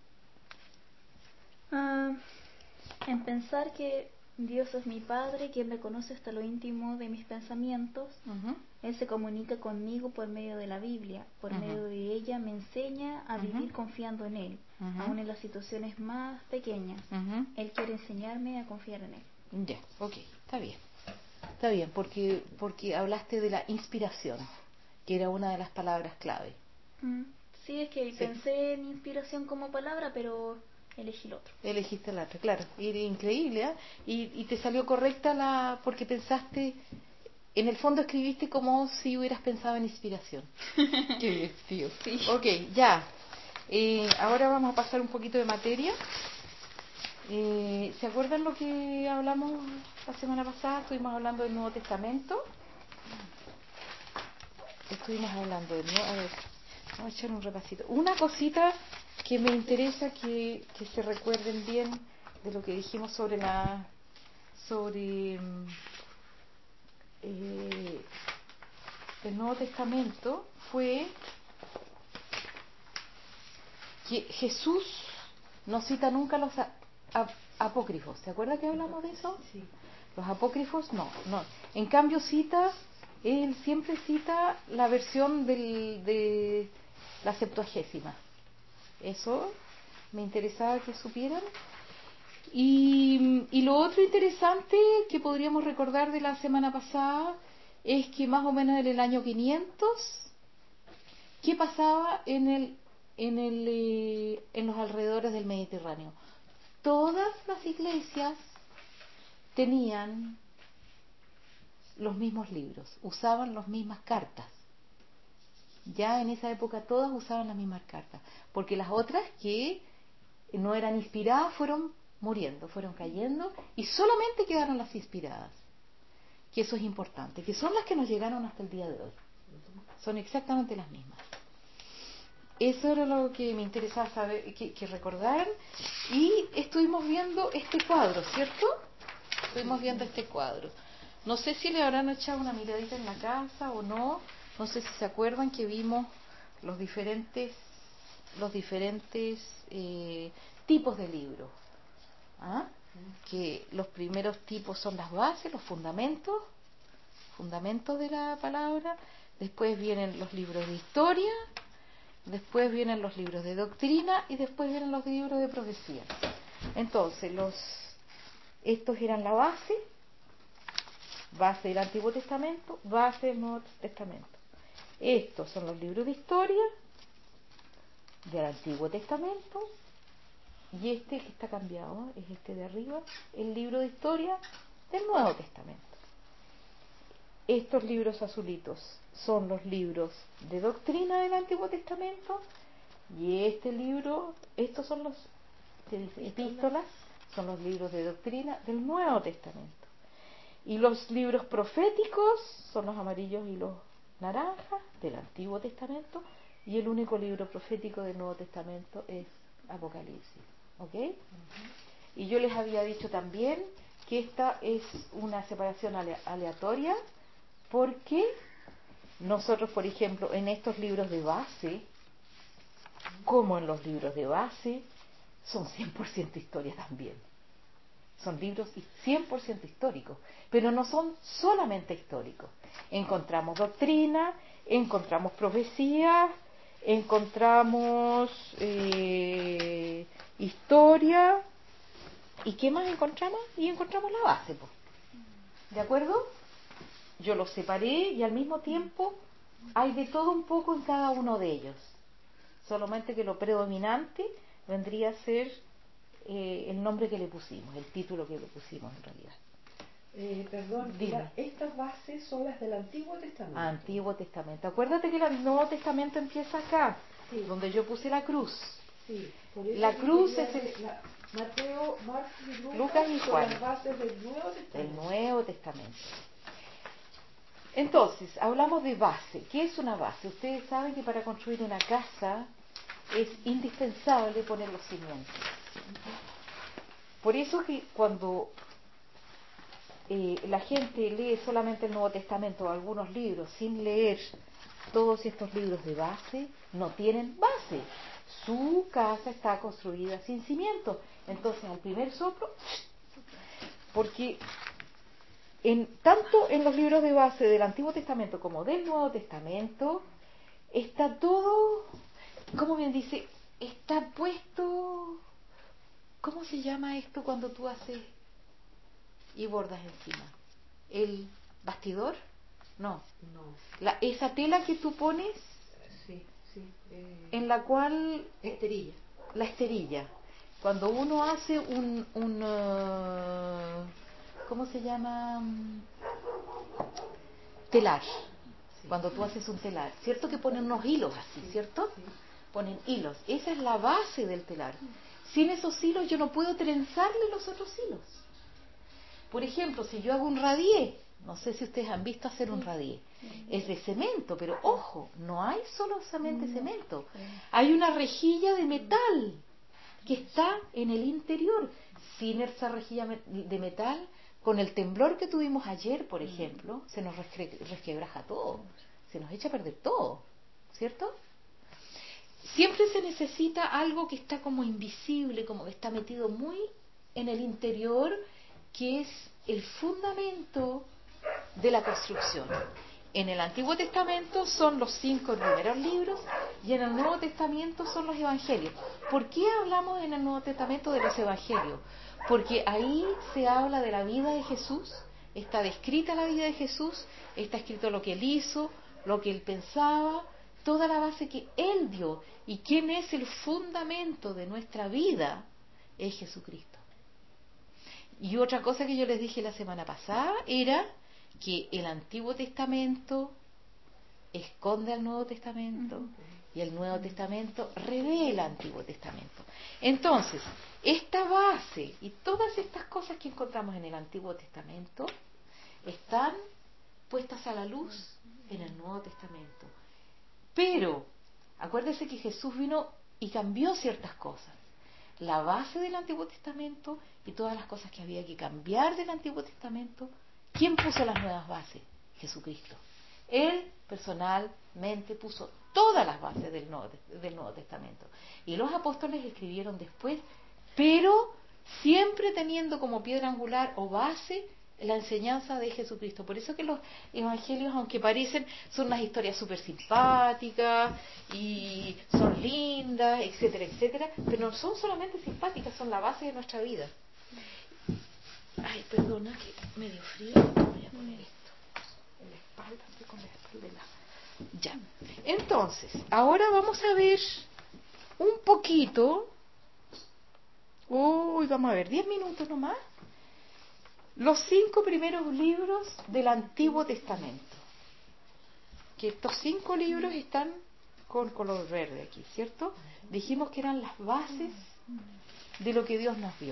En pensar que Dios es mi Padre, quien me conoce hasta lo íntimo de mis pensamientos. Uh-huh. Él se comunica conmigo por medio de la Biblia. Por Uh-huh. medio de ella me enseña a vivir confiando en Él, aun en las situaciones más pequeñas. Él quiere enseñarme a confiar en Él. Ya, ok, está bien. Está bien, porque hablaste de la inspiración, que era una de las palabras clave. Sí, es que pensé en inspiración como palabra, pero elegí el otro. Elegiste el otro, claro. Y increíble, ¿eh? Y te salió correcta porque pensaste, en el fondo escribiste como si hubieras pensado en inspiración. Qué divertido. Sí. Ok, ya. Ahora vamos a pasar un poquito de materia. ¿Se acuerdan lo que hablamos la semana pasada? Estuvimos hablando del Nuevo Testamento. A ver, vamos a echar un repasito. Una cosita que me interesa que se recuerden bien de lo que dijimos sobre el Nuevo Testamento fue que Jesús no cita nunca los apócrifos. ¿Se acuerda que hablamos de eso? Sí. Los apócrifos no. En cambio él siempre cita la versión de la Septuagésima. Eso me interesaba que supieran. Y lo otro interesante que podríamos recordar de la semana pasada es que más o menos en el año 500, ¿qué pasaba en los alrededores del Mediterráneo? Todas las iglesias tenían los mismos libros, usaban las mismas cartas. Ya en esa época todas usaban las mismas cartas, porque las otras que no eran inspiradas fueron muriendo, fueron cayendo, y solamente quedaron las inspiradas, que eso es importante, que son las que nos llegaron hasta el día de hoy. Son exactamente las mismas. Eso era lo que me interesaba saber, que recordar. Y estuvimos viendo este cuadro, ¿cierto? Estuvimos viendo este cuadro. No sé si le habrán echado una miradita en la casa o no. No sé si se acuerdan que vimos los diferentes tipos de libros. ¿Ah? Que los primeros tipos son las bases, los fundamentos de la palabra. Después vienen los libros de historia, después vienen los libros de doctrina y después vienen los libros de profecía. Entonces, estos eran la base del Antiguo Testamento, base del Nuevo Testamento. Estos son los libros de historia del Antiguo Testamento, y este que está cambiado es este de arriba, el libro de historia del Nuevo Testamento. Estos libros azulitos son los libros de doctrina del Antiguo Testamento, y este libro, estos son los que dice epístolas, son los libros de doctrina del Nuevo Testamento. Y los libros proféticos son los amarillos y los naranjas del Antiguo Testamento, y el único libro profético del Nuevo Testamento es Apocalipsis. ¿Ok? Y yo les había dicho también que esta es una separación aleatoria, porque nosotros, por ejemplo, en estos libros de base, como en los libros de base, son 100% historia también. Son libros 100% históricos, pero no son solamente históricos. Encontramos doctrina, encontramos profecía, encontramos historia, ¿y qué más encontramos? Y encontramos la base, pues. ¿De acuerdo? Yo los separé y al mismo tiempo hay de todo un poco en cada uno de ellos. Solamente que lo predominante vendría a ser el nombre que le pusimos, el título que le pusimos en realidad. Perdón, estas bases son las del Antiguo Testamento. Antiguo Testamento. Acuérdate que el Nuevo Testamento empieza acá, sí, donde yo puse la cruz. Sí, por eso la cruz es Mateo, Marcos y Lucas y Juan, son las bases del Nuevo Testamento. El Nuevo Testamento. Entonces, hablamos de base. ¿Qué es una base? Ustedes saben que para construir una casa es indispensable poner los cimientos. Por eso que cuando la gente lee solamente el Nuevo Testamento o algunos libros sin leer todos estos libros de base, no tienen base. Su casa está construida sin cimiento. Entonces, al primer soplo, porque tanto en los libros de base del Antiguo Testamento como del Nuevo Testamento, está todo, como bien dice, está puesto. ¿Cómo se llama esto cuando tú haces y bordas encima? ¿El bastidor? No. Esa tela que tú pones, sí, en la cual... Esterilla. La esterilla. Cuando uno hace ¿cómo se llama? Telar. Sí. Cuando tú haces un telar, ¿cierto? Que ponen unos hilos así, ¿cierto? Sí. Ponen hilos. Esa es la base del telar. Sin esos hilos yo no puedo trenzarle los otros hilos. Por ejemplo, si yo hago un radier, no sé si ustedes han visto hacer un radier, es de cemento, pero ojo, no hay solamente cemento. Hay una rejilla de metal que está en el interior. Sin esa rejilla de metal, con el temblor que tuvimos ayer, por ejemplo, se nos resquebraja todo, se nos echa a perder todo, ¿cierto? Siempre se necesita algo que está como invisible, como que está metido muy en el interior, que es el fundamento de la construcción. En el Antiguo Testamento son los 5 primeros libros y en el Nuevo Testamento son los Evangelios. ¿Por qué hablamos en el Nuevo Testamento de los Evangelios? Porque ahí se habla de la vida de Jesús, está descrita la vida de Jesús, está escrito lo que Él hizo, lo que Él pensaba, toda la base que Él dio. ¿Y quién es el fundamento de nuestra vida? Es Jesucristo. Y otra cosa que yo les dije la semana pasada era que el Antiguo Testamento esconde al Nuevo Testamento y el Nuevo Testamento revela al Antiguo Testamento. Entonces, esta base y todas estas cosas que encontramos en el Antiguo Testamento están puestas a la luz en el Nuevo Testamento. Pero, acuérdese que Jesús vino y cambió ciertas cosas. La base del Antiguo Testamento y todas las cosas que había que cambiar del Antiguo Testamento, ¿quién puso las nuevas bases? Jesucristo. Él personalmente puso todas las bases del Nuevo Testamento. Y los apóstoles escribieron después, pero siempre teniendo como piedra angular o base la enseñanza de Jesucristo. Por eso que los evangelios, aunque parecen, son unas historias súper simpáticas y son lindas, etcétera, etcétera, pero no son solamente simpáticas, son la base de nuestra vida. Ay, perdona que me dio frío, voy a poner esto en la espalda, estoy con la espalda helada. Ya, entonces, ahora vamos a ver un poquito, vamos a ver, 10 minutos nomás, los 5 primeros libros del Antiguo Testamento. Que estos 5 libros están con color verde aquí, ¿cierto? Dijimos que eran las bases de lo que Dios nos dio.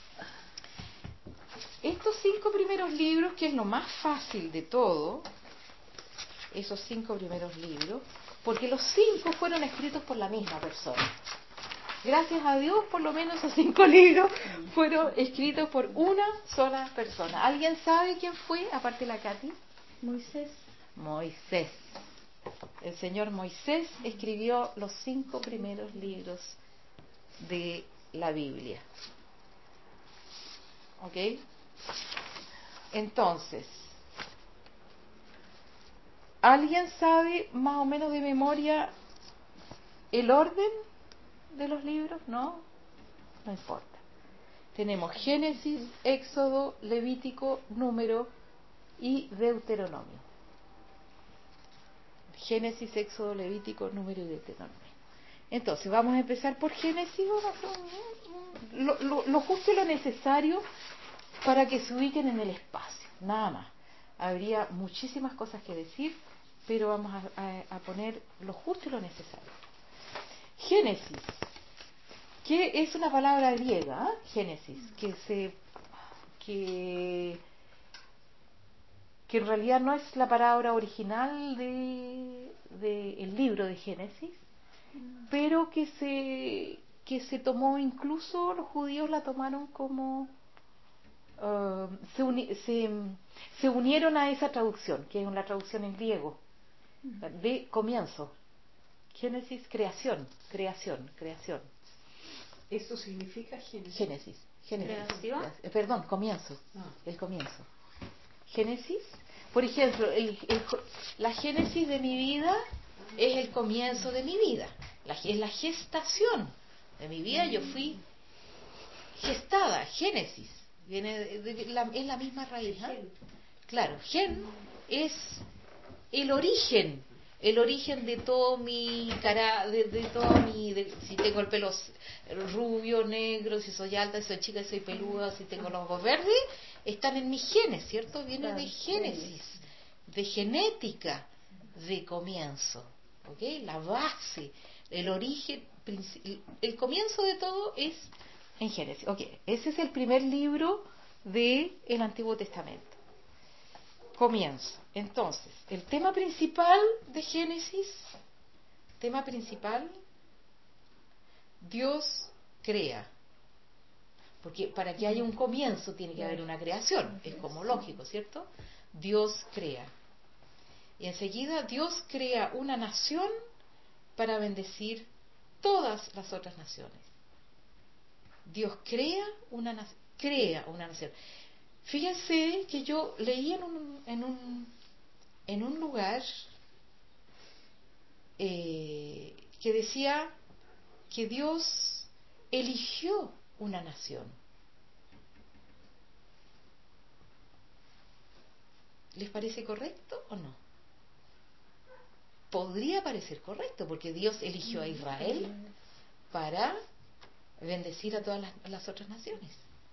Estos 5 primeros libros, que es lo más fácil de todo, esos 5 primeros libros, porque los 5 fueron escritos por la misma persona. Gracias a Dios, por lo menos esos 5 libros fueron escritos por una sola persona. ¿Alguien sabe quién fue, aparte de la Katy? Moisés. Moisés. El señor Moisés escribió los 5 primeros libros de la Biblia. ¿Ok? Entonces, ¿alguien sabe más o menos de memoria el orden de los libros? No importa. Tenemos Génesis, Éxodo, Levítico, Número y Deuteronomio. Génesis, Éxodo, Levítico, Número y Deuteronomio. Entonces, vamos a empezar por Génesis, lo justo y lo necesario para que se ubiquen en el espacio, nada más. Habría muchísimas cosas que decir, pero vamos a poner lo justo y lo necesario. Génesis, que es una palabra griega, Génesis, que en realidad no es la palabra original de el libro de Génesis, pero que se tomó, incluso los judíos la tomaron como se unieron a esa traducción, que es una traducción en griego de comienzo. Génesis, creación. ¿Esto significa Génesis? Génesis. ¿Creación? Perdón, comienzo. El comienzo. Génesis, por ejemplo, la génesis de mi vida es el comienzo de mi vida. Es la gestación de mi vida. Yo fui gestada, Génesis. Es la misma raíz. Claro, gen es el origen de todo mi cara, si tengo el pelo rubio, negro, si soy alta, si soy chica, si soy peluda, si tengo los ojos verdes, están en mis genes, ¿cierto? Viene de Génesis, de genética, de comienzo, ¿ok? La base, el origen, el comienzo de todo es en Génesis. Ok, ese es el primer libro del Antiguo Testamento. Comienzo. Entonces, el tema principal de Génesis, Dios crea. Porque para que haya un comienzo tiene que haber una creación. Es como lógico, ¿cierto? Dios crea. Y enseguida Dios crea una nación para bendecir todas las otras naciones. Dios crea una nación. Fíjense que yo leí en un lugar que decía que Dios eligió una nación. ¿Les parece correcto o no? Podría parecer correcto, porque Dios eligió a Israel para bendecir a todas las otras naciones.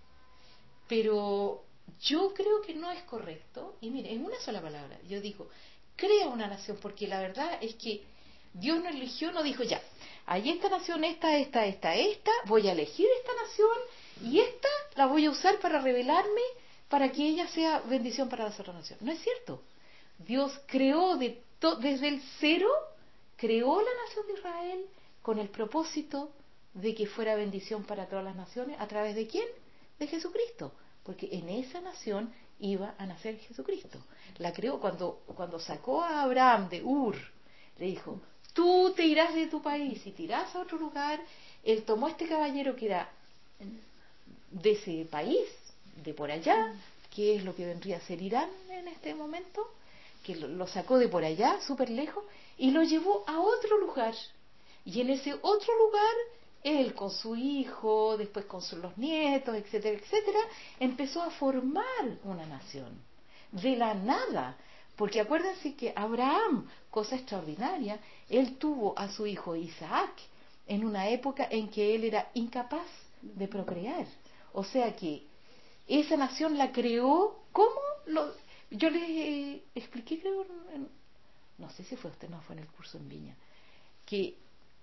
Pero yo creo que no es correcto, y mire, en una sola palabra, yo digo, crea una nación, porque la verdad es que Dios no eligió, no dijo ya, hay esta nación, esta, voy a elegir esta nación, y esta la voy a usar para revelarme, para que ella sea bendición para las otras naciones. No es cierto. Dios creó de desde el cero creó la nación de Israel con el propósito de que fuera bendición para todas las naciones. ¿A través de quién? De Jesucristo, porque en esa nación iba a nacer Jesucristo. La creó cuando sacó a Abraham de Ur, le dijo, tú te irás de tu país y te irás a otro lugar. Él tomó a este caballero que era de ese país, de por allá, que es lo que vendría a ser Irán en este momento, que lo sacó de por allá, súper lejos, y lo llevó a otro lugar. Y en ese otro lugar, él con su hijo, después con los nietos, etcétera, etcétera, empezó a formar una nación. De la nada. Porque acuérdense que Abraham, cosa extraordinaria, él tuvo a su hijo Isaac en una época en que él era incapaz de procrear. O sea que esa nación la creó, ¿cómo? Yo les expliqué, creo, no sé si fue usted, no fue en el curso en Viña, que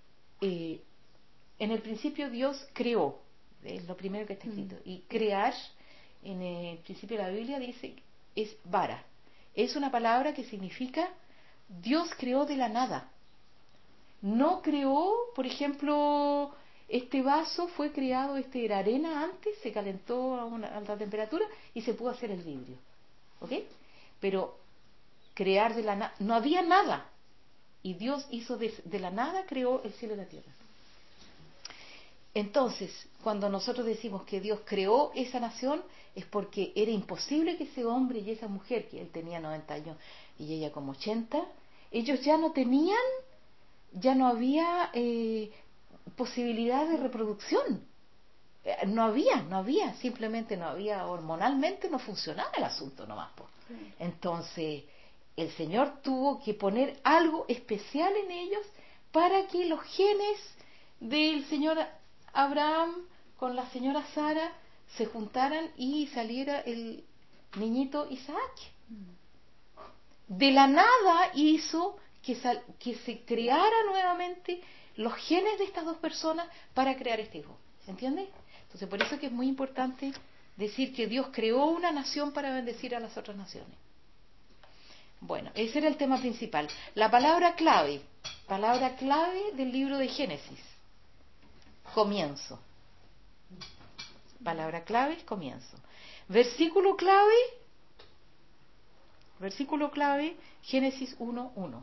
en el principio Dios creó, es lo primero que está escrito, y crear, en el principio de la Biblia dice, es bara, es una palabra que significa Dios creó de la nada, no creó, por ejemplo, este vaso fue creado, era arena antes, se calentó a una alta temperatura y se pudo hacer el vidrio, ¿ok? Pero crear de la nada, no había nada, y Dios hizo de la nada, creó el cielo y la tierra. Entonces, cuando nosotros decimos que Dios creó esa nación, es porque era imposible que ese hombre y esa mujer, que él tenía 90 años y ella como 80, ellos ya no tenían, ya no había posibilidad de reproducción. No había, simplemente no había, hormonalmente no funcionaba el asunto nomás. Entonces, el Señor tuvo que poner algo especial en ellos para que los genes del señor Abraham con la señora Sara se juntaran y saliera el niñito Isaac. De la nada hizo que se creara nuevamente los genes de estas dos personas para crear este hijo. ¿Se entiende? Entonces, por eso es que es muy importante decir que Dios creó una nación para bendecir a las otras naciones. Bueno, ese era el tema principal. La palabra clave del libro de Génesis. Comienzo. Palabra clave es comienzo. Versículo clave, Génesis 1:1.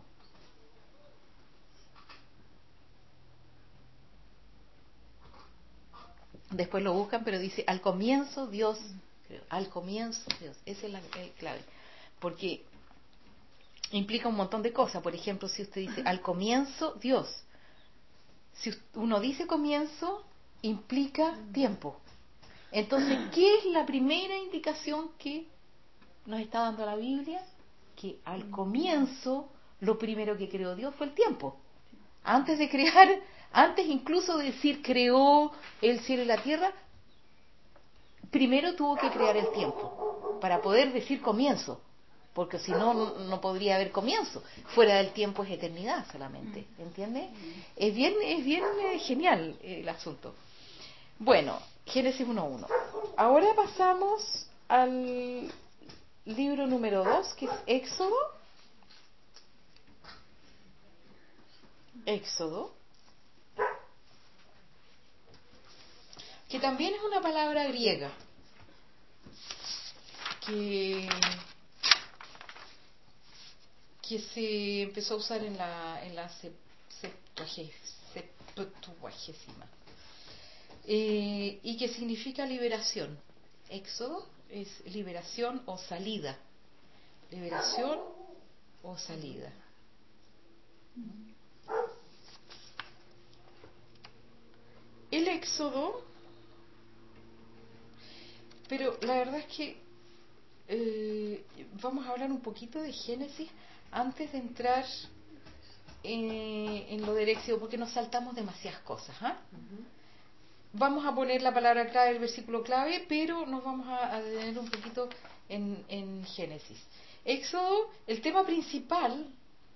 Después lo buscan, pero dice, al comienzo Dios, al comienzo Dios. Esa es la clave. Porque implica un montón de cosas. Por ejemplo, si usted dice, al comienzo Dios. Si uno dice comienzo, implica tiempo. Entonces, ¿qué es la primera indicación que nos está dando la Biblia? Que al comienzo, lo primero que creó Dios fue el tiempo. Antes de crear, antes incluso de decir creó el cielo y la tierra, primero tuvo que crear el tiempo para poder decir comienzo, porque si no, no podría haber comienzo. Fuera del tiempo es eternidad solamente, ¿entiende? Es bien genial el asunto. Bueno, Génesis 1:1. Ahora pasamos al libro número 2, que es Éxodo. Que también es una palabra griega que se empezó a usar en la Septuagésima y que significa liberación. Éxodo es liberación o salida. Liberación o salida. El Éxodo, pero la verdad es que vamos a hablar un poquito de Génesis antes de entrar en lo del Éxodo, porque nos saltamos demasiadas cosas. Vamos a poner la palabra clave, el versículo clave, pero nos vamos a detener un poquito en Génesis. Éxodo, el tema principal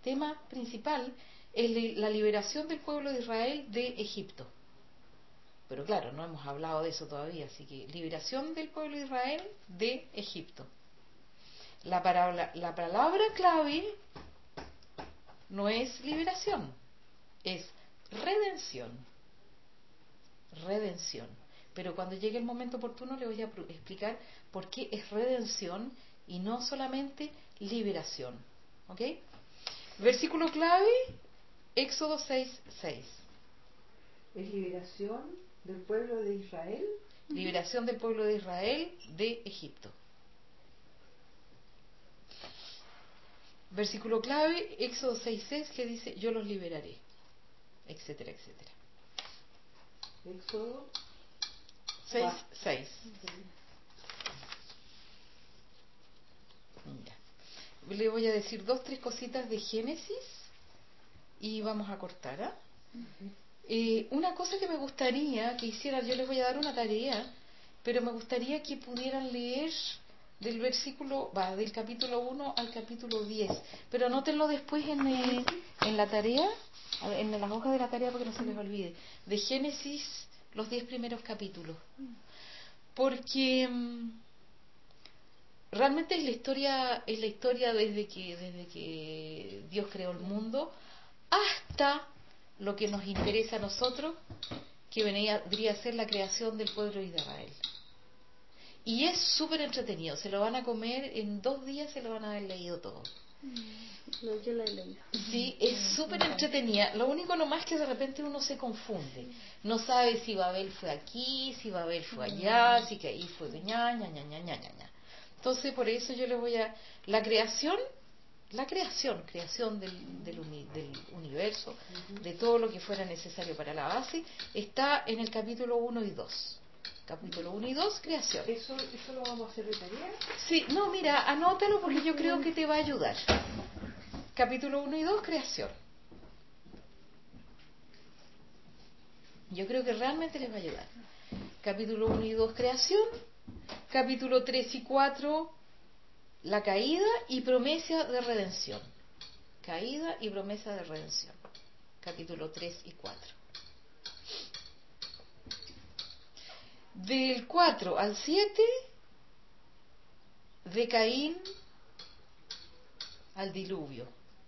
es la liberación del pueblo de Israel de Egipto. Pero claro, no hemos hablado de eso todavía, así que liberación del pueblo de Israel de Egipto. La palabra clave no es liberación, es redención. Redención. Pero cuando llegue el momento oportuno le voy a explicar por qué es redención y no solamente liberación. ¿Ok? Versículo clave, Éxodo 6:6. Es liberación del pueblo de Israel. Liberación del pueblo de Israel de Egipto. Versículo clave, Éxodo 6:6, que dice, yo los liberaré, etcétera, etcétera. Éxodo 6:6. Le voy a decir 2-3 cositas de Génesis y vamos a cortar. Una cosa que me gustaría que hicieran, yo les voy a dar una tarea, pero me gustaría que pudieran leer del del capítulo 1 al capítulo 10, pero anótenlo después en la tarea, en las hojas de la tarea, porque no se les olvide, de Génesis, los 10 primeros capítulos, porque realmente es la historia desde que Dios creó el mundo hasta lo que nos interesa a nosotros, que vendría a ser la creación del pueblo de Israel. Y es súper entretenido, se lo van a comer en 2 días, se lo van a haber leído todo. Yo la he leído. Sí, es súper entretenida. Lo único nomás que de repente uno se confunde. No sabe si Babel fue aquí, si Babel fue allá, si que ahí fue ña. Entonces, por eso yo le voy a... creación del universo, de todo lo que fuera necesario para la base, está en el capítulo 1 y 2. Capítulo 1 y 2, creación. ¿Eso lo vamos a hacer de tarea? Sí, no, mira, anótalo porque yo creo que te va a ayudar. Capítulo 1 y 2, creación. Yo creo que realmente les va a ayudar. Capítulo 1 y 2, creación. Capítulo 3 y 4, la caída y promesa de redención. Caída y promesa de redención. Capítulo 3 y 4. Del 4 al 7, de Caín al diluvio.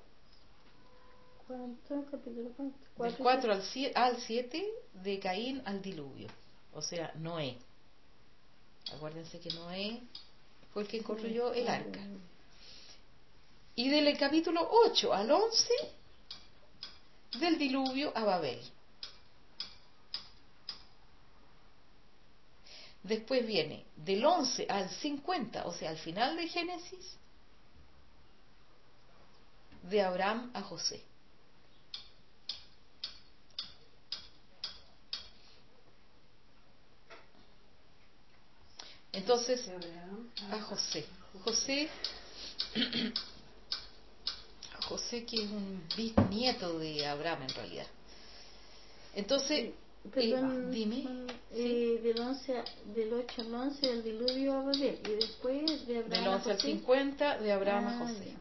¿Cuánto? ¿Capítulo cuánto? Del 4 al 7, de Caín al diluvio. O sea, Noé. Acuérdense que Noé fue el que construyó el arca. Y del capítulo 8 al 11, del diluvio a Babel. Después viene del 11 al 50, o sea, al final de Génesis, de Abraham a José. Entonces, a José. José, que es un bisnieto de Abraham en realidad. Entonces, dime. ¿Sí? Del 8 al 11 del diluvio a Babel, y después de Abraham del 11 al 50 de Abraham a José.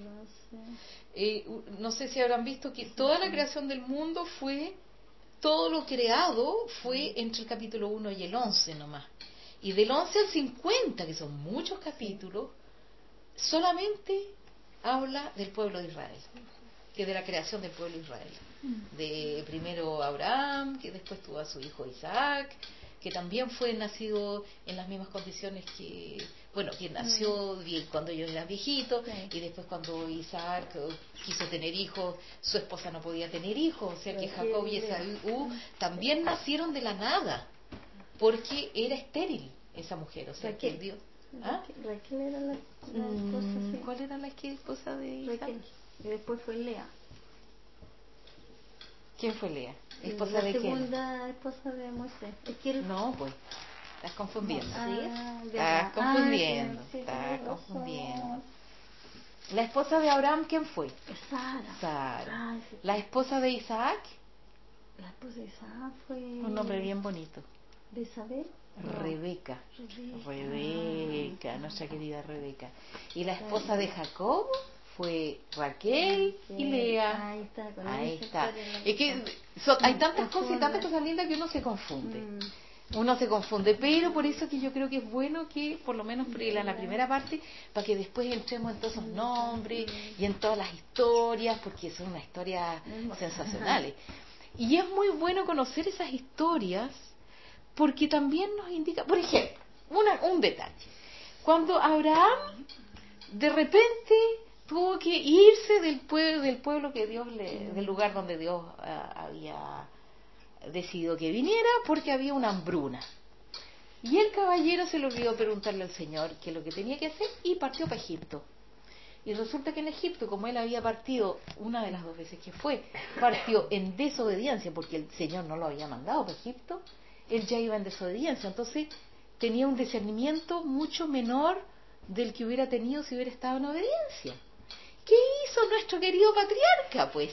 No sé si habrán visto que toda la creación del mundo todo lo creado fue entre el capítulo 1 y el 11 nomás. Y del 11 al 50, que son muchos capítulos, solamente habla del pueblo de Israel, que de la creación del pueblo de Israel. De primero Abraham, que después tuvo a su hijo Isaac, que también fue nacido en las mismas condiciones que nació cuando ellos eran viejitos, y después cuando Isaac quiso tener hijos, su esposa no podía tener hijos, o sea que Jacob y Esaú también nacieron de la nada, porque era estéril esa mujer, o sea que Dios... Raquel era la esposa. ¿Cuál era la esposa de Isaac? Raquel. Y después fue Lea. ¿Quién fue Lea? ¿Esposa de quién? La segunda esposa de Moisés. No, pues, estás confundiendo. Estás confundiendo. ¿La esposa de Abraham quién fue? Sara. ¿La esposa de Isaac? La esposa de Isaac fue... Un nombre bien bonito. ¿De Isabel? Rebeca, nuestra querida Rebeca. ¿Y la esposa de Jacob? Fue Raquel y Lea. Ahí está. Es que hay tantas cosas y tantas cosas lindas que uno se confunde. Uno se confunde, pero por eso que yo creo que es bueno que por lo menos en la primera parte, para que después entremos en todos esos nombres y en todas las historias, porque son unas historias sensacionales. Y es muy bueno conocer esas historias porque también nos indica, por ejemplo, un detalle. Cuando Abraham de repente tuvo que irse del pueblo que Dios del lugar donde Dios había decidido que viniera, porque había una hambruna. Y el caballero se le olvidó preguntarle al Señor qué es lo que tenía que hacer y partió para Egipto. Y resulta que en Egipto, como él había partido, una de las dos veces que fue, partió en desobediencia, porque el Señor no lo había mandado para Egipto, él ya iba en desobediencia. Entonces tenía un discernimiento mucho menor del que hubiera tenido si hubiera estado en obediencia. ¿Qué hizo nuestro querido patriarca, pues?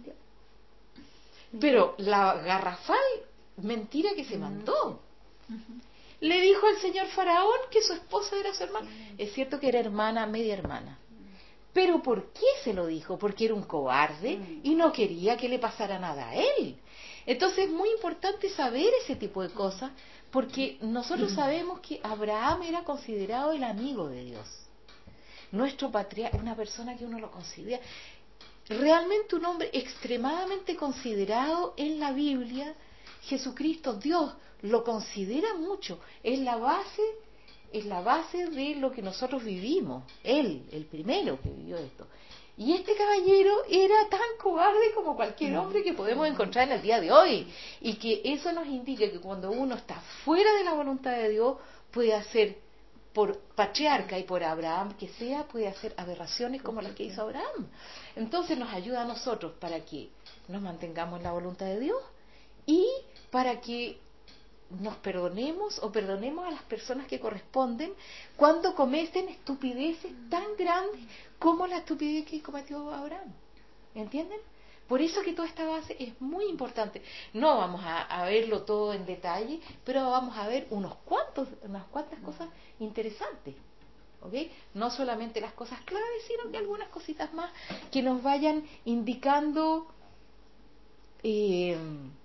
Pero la garrafal mentira que se mandó. Le dijo al señor Faraón que su esposa era su hermana. Es cierto que era hermana, media hermana. Pero ¿por qué se lo dijo? Porque era un cobarde y no quería que le pasara nada a él. Entonces es muy importante saber ese tipo de cosas, porque nosotros sabemos que Abraham era considerado el amigo de Dios. Nuestro patriarca, una persona que uno lo considera realmente un hombre extremadamente considerado en la Biblia. Jesucristo, Dios lo considera mucho, es la base de lo que nosotros vivimos. Él, el primero que vivió esto. Y este caballero era tan cobarde como cualquier hombre que podemos encontrar en el día de hoy. Y que eso nos indica que cuando uno está fuera de la voluntad de Dios, puede hacer, por patriarca y por Abraham que sea, puede hacer aberraciones como las que hizo Abraham. Entonces nos ayuda a nosotros para que nos mantengamos en la voluntad de Dios y para que nos perdonemos o perdonemos a las personas que corresponden cuando cometen estupideces tan grandes como la estupidez que cometió Abraham. ¿Entienden? Por eso que toda esta base es muy importante. No vamos a verlo todo en detalle, pero vamos a ver unas cuantas cosas interesantes. ¿Okay? No solamente las cosas claves, sino que algunas cositas más que nos vayan indicando, que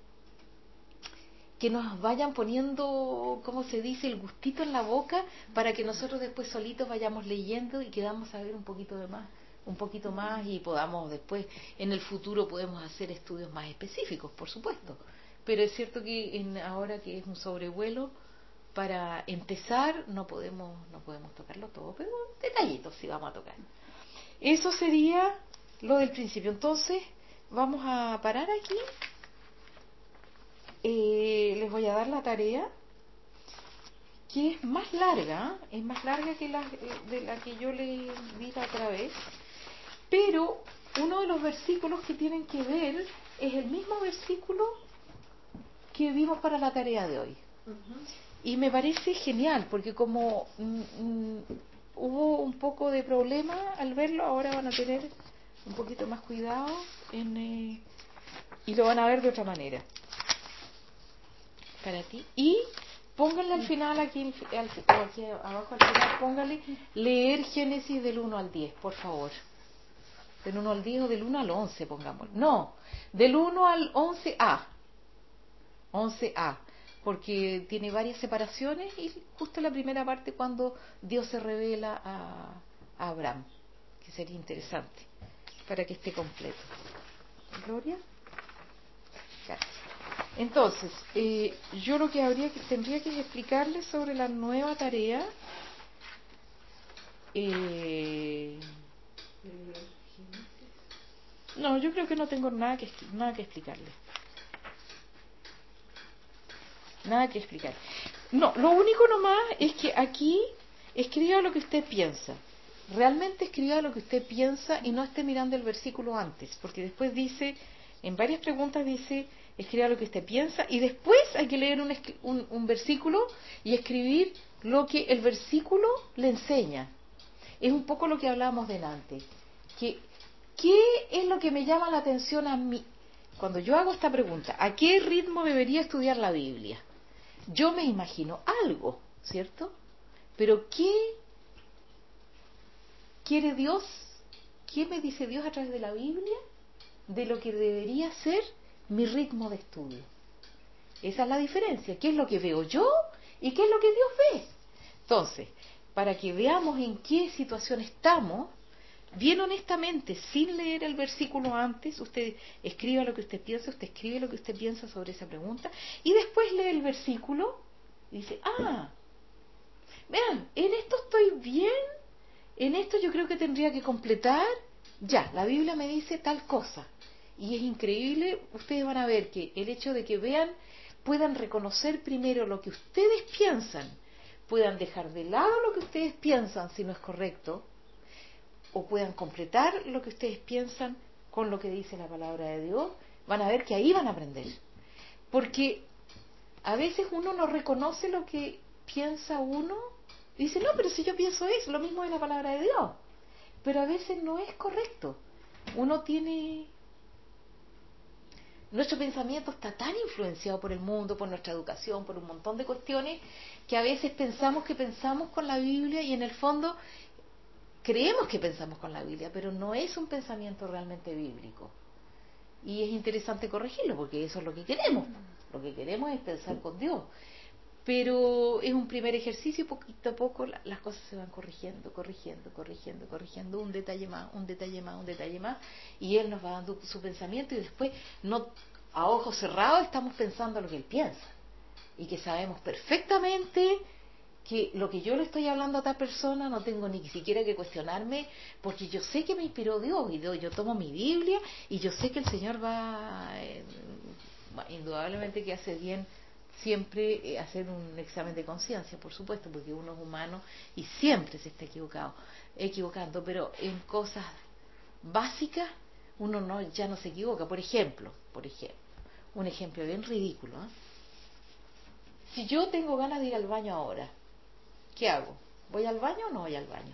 nos vayan poniendo, ¿cómo se dice?, el gustito en la boca, para que nosotros después solitos vayamos leyendo y quedamos a ver un poquito más y podamos después, en el futuro podemos hacer estudios más específicos, por supuesto. Pero es cierto que ahora que es un sobrevuelo, para empezar no podemos tocarlo todo, pero detallitos sí vamos a tocar. Eso sería lo del principio. Entonces vamos a parar aquí. Les voy a dar la tarea, que es más larga que de la que yo les di la otra vez, pero uno de los versículos que tienen que ver es el mismo versículo que vimos para la tarea de hoy. Y me parece genial, porque como hubo un poco de problema al verlo, ahora van a tener un poquito más cuidado y lo van a ver de otra manera. Para ti. Y pónganle al final, aquí abajo al final, pónganle leer Génesis del 1 al 10, por favor. Del 1 al 10 o del 1 al 11, pongámoslo. No, del 1 al 11a. 11a. Porque tiene varias separaciones y justo la primera parte cuando Dios se revela a Abraham, que sería interesante para que esté completo. Gloria. Gracias. Entonces, yo lo que tendría que explicarles sobre la nueva tarea, no, yo creo que no tengo nada que explicarles. Nada que explicar. No, lo único nomás es que aquí escriba lo que usted piensa. Realmente escriba lo que usted piensa y no esté mirando el versículo antes, porque después dice, en varias preguntas dice, escriba lo que usted piensa y después hay que leer un versículo y escribir lo que el versículo le enseña. Es un poco lo que hablábamos delante. ¿Qué es lo que me llama la atención a mí? Cuando yo hago esta pregunta, ¿a qué ritmo debería estudiar la Biblia? Yo me imagino algo, ¿cierto? Pero ¿qué quiere Dios? ¿Qué me dice Dios a través de la Biblia? De lo que debería ser mi ritmo de estudio. Esa es la diferencia. ¿Qué es lo que veo yo y qué es lo que Dios ve? Entonces, para que veamos en qué situación estamos, bien honestamente, sin leer el versículo antes, usted escriba lo que usted piensa, usted escribe lo que usted piensa sobre esa pregunta, y después lee el versículo y dice, vean, en esto estoy bien, en esto yo creo que tendría que completar, ya, la Biblia me dice tal cosa. Y es increíble, ustedes van a ver que el hecho de que vean, puedan reconocer primero lo que ustedes piensan, puedan dejar de lado lo que ustedes piensan si no es correcto, o puedan completar lo que ustedes piensan con lo que dice la palabra de Dios, van a ver que ahí van a aprender. Porque a veces uno no reconoce lo que piensa uno, y dice, no, pero si yo pienso eso, lo mismo es la palabra de Dios. Pero a veces no es correcto. Uno tiene... Nuestro pensamiento está tan influenciado por el mundo, por nuestra educación, por un montón de cuestiones, que a veces pensamos que pensamos con la Biblia y en el fondo creemos que pensamos con la Biblia, pero no es un pensamiento realmente bíblico. Y es interesante corregirlo, porque eso es lo que queremos. Lo que queremos es pensar con Dios. Pero es un primer ejercicio y poquito a poco las cosas se van corrigiendo, un detalle más, un detalle más, un detalle más, y Él nos va dando su pensamiento y después, no a ojos cerrados, estamos pensando lo que Él piensa. Y que sabemos perfectamente que lo que yo le estoy hablando a tal persona no tengo ni siquiera que cuestionarme, porque yo sé que me inspiró Dios, y yo tomo mi Biblia y yo sé que el Señor va, indudablemente que hace bien siempre hacer un examen de conciencia, por supuesto, porque uno es humano y siempre se está equivocando, pero en cosas básicas uno ya no se equivoca. Por ejemplo, un ejemplo bien ridículo, ¿eh? Si yo tengo ganas de ir al baño ahora, ¿qué hago? ¿Voy al baño o no voy al baño?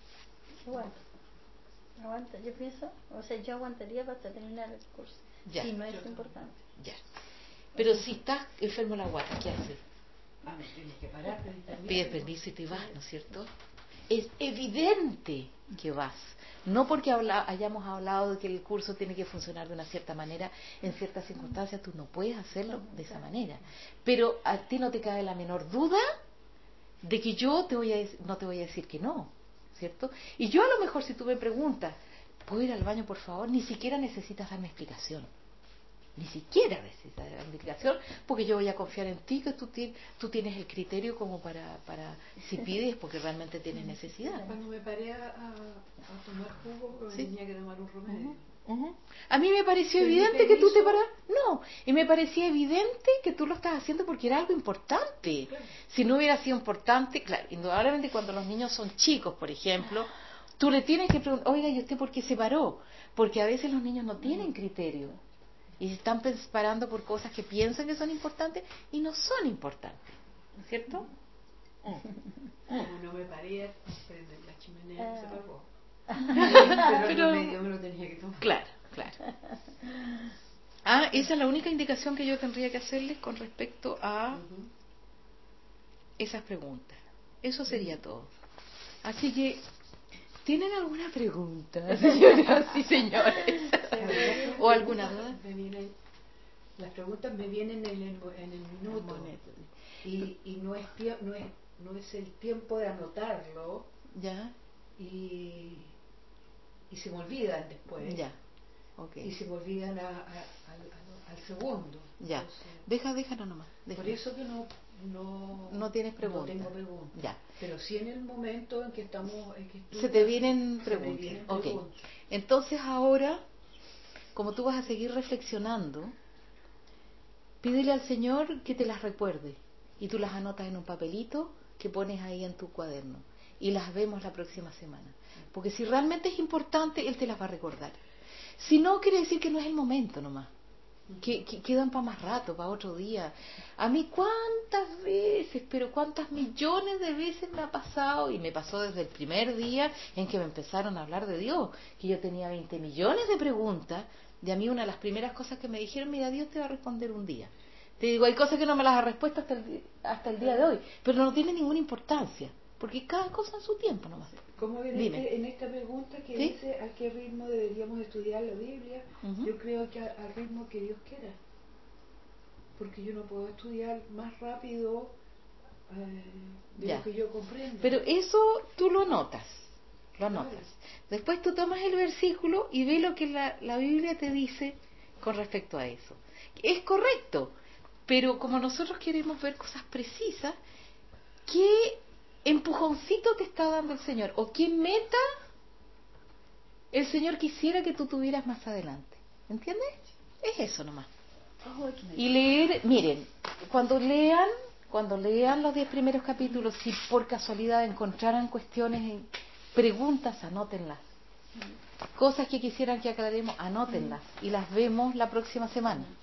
Aguanta, yo pienso, yo aguantaría hasta terminar el curso. Ya. Si no es importante. Ya. Pero si estás enfermo la guata, ¿qué haces? Tienes que parar, Pides permiso y te vas, ¿no es cierto? Es evidente que vas. No porque hayamos hablado de que el curso tiene que funcionar de una cierta manera, en ciertas circunstancias tú no puedes hacerlo de esa manera. Pero a ti no te cabe la menor duda de que yo no te voy a decir que no, ¿cierto? Y yo a lo mejor, si tú me preguntas, ¿puedo ir al baño por favor? Ni siquiera necesitas darme explicación. Ni siquiera necesitas darme explicación, porque yo voy a confiar en ti, que tú tienes el criterio como para si pides, porque realmente tienes necesidad. Cuando me paré a tomar jugo, porque ¿Sí? tenía que tomar un remedio. A mí me pareció evidente que tú te paras. No, y me parecía evidente que tú lo estás haciendo porque era algo importante. Claro. Si no hubiera sido importante, claro, indudablemente cuando los niños son chicos, por ejemplo, tú le tienes que preguntar, oiga, ¿y usted por qué se paró? Porque a veces los niños no tienen criterio y se están parando por cosas que piensan que son importantes y no son importantes, ¿no es cierto? Como no me paré a prender la chimenea, se apagó. Pero el remedio me lo tenía que tomar. Claro. Esa es la única indicación que yo tendría que hacerles con respecto a esas preguntas. Eso sería todo. Así que, ¿tienen alguna pregunta, señoras y señores? ¿O alguna duda? Las preguntas me vienen en el minuto. Y no es el tiempo de anotarlo. Ya. Y se me olvidan después. Ya. Okay. Y se me olvidan al segundo. Ya. Entonces, déjalo nomás. Por eso que no tienes preguntas. No tengo preguntas. Ya. Pero sí en el momento en que estamos... se te vienen preguntas. Okay. Entonces ahora, como tú vas a seguir reflexionando, pídele al Señor que te las recuerde. Y tú las anotas en un papelito que pones ahí en tu cuaderno. Y las vemos la próxima semana. Porque si realmente es importante, Él te las va a recordar. Si no, quiere decir que no es el momento nomás. Que quedan para más rato, para otro día. A mí cuántas veces, pero cuántas millones de veces me ha pasado, y me pasó desde el primer día en que me empezaron a hablar de Dios, que yo tenía 20 millones de preguntas, y a mí una de las primeras cosas que me dijeron, mira, Dios te va a responder un día. Te digo, hay cosas que no me las ha respuesto hasta el día de hoy, pero no tiene ninguna importancia, porque cada cosa en su tiempo nomás. Como en esta pregunta que ¿Sí? dice a qué ritmo deberíamos estudiar la Biblia, yo creo que al ritmo que Dios quiera. porque yo no puedo estudiar más rápido de Ya. lo que yo comprendo. Pero eso tú lo anotas. Después tú tomas el versículo y ve lo que la Biblia te dice con respecto a eso. Es correcto, pero como nosotros queremos ver cosas precisas, ¿qué empujoncito te está dando el Señor? ¿O qué meta el Señor quisiera que tú tuvieras más adelante? ¿Entiendes? Es eso nomás. Y leer, miren, cuando lean los 10 primeros capítulos, si por casualidad encontraran cuestiones, preguntas, anótenlas. Cosas que quisieran que aclaremos, anótenlas. Y las vemos la próxima semana.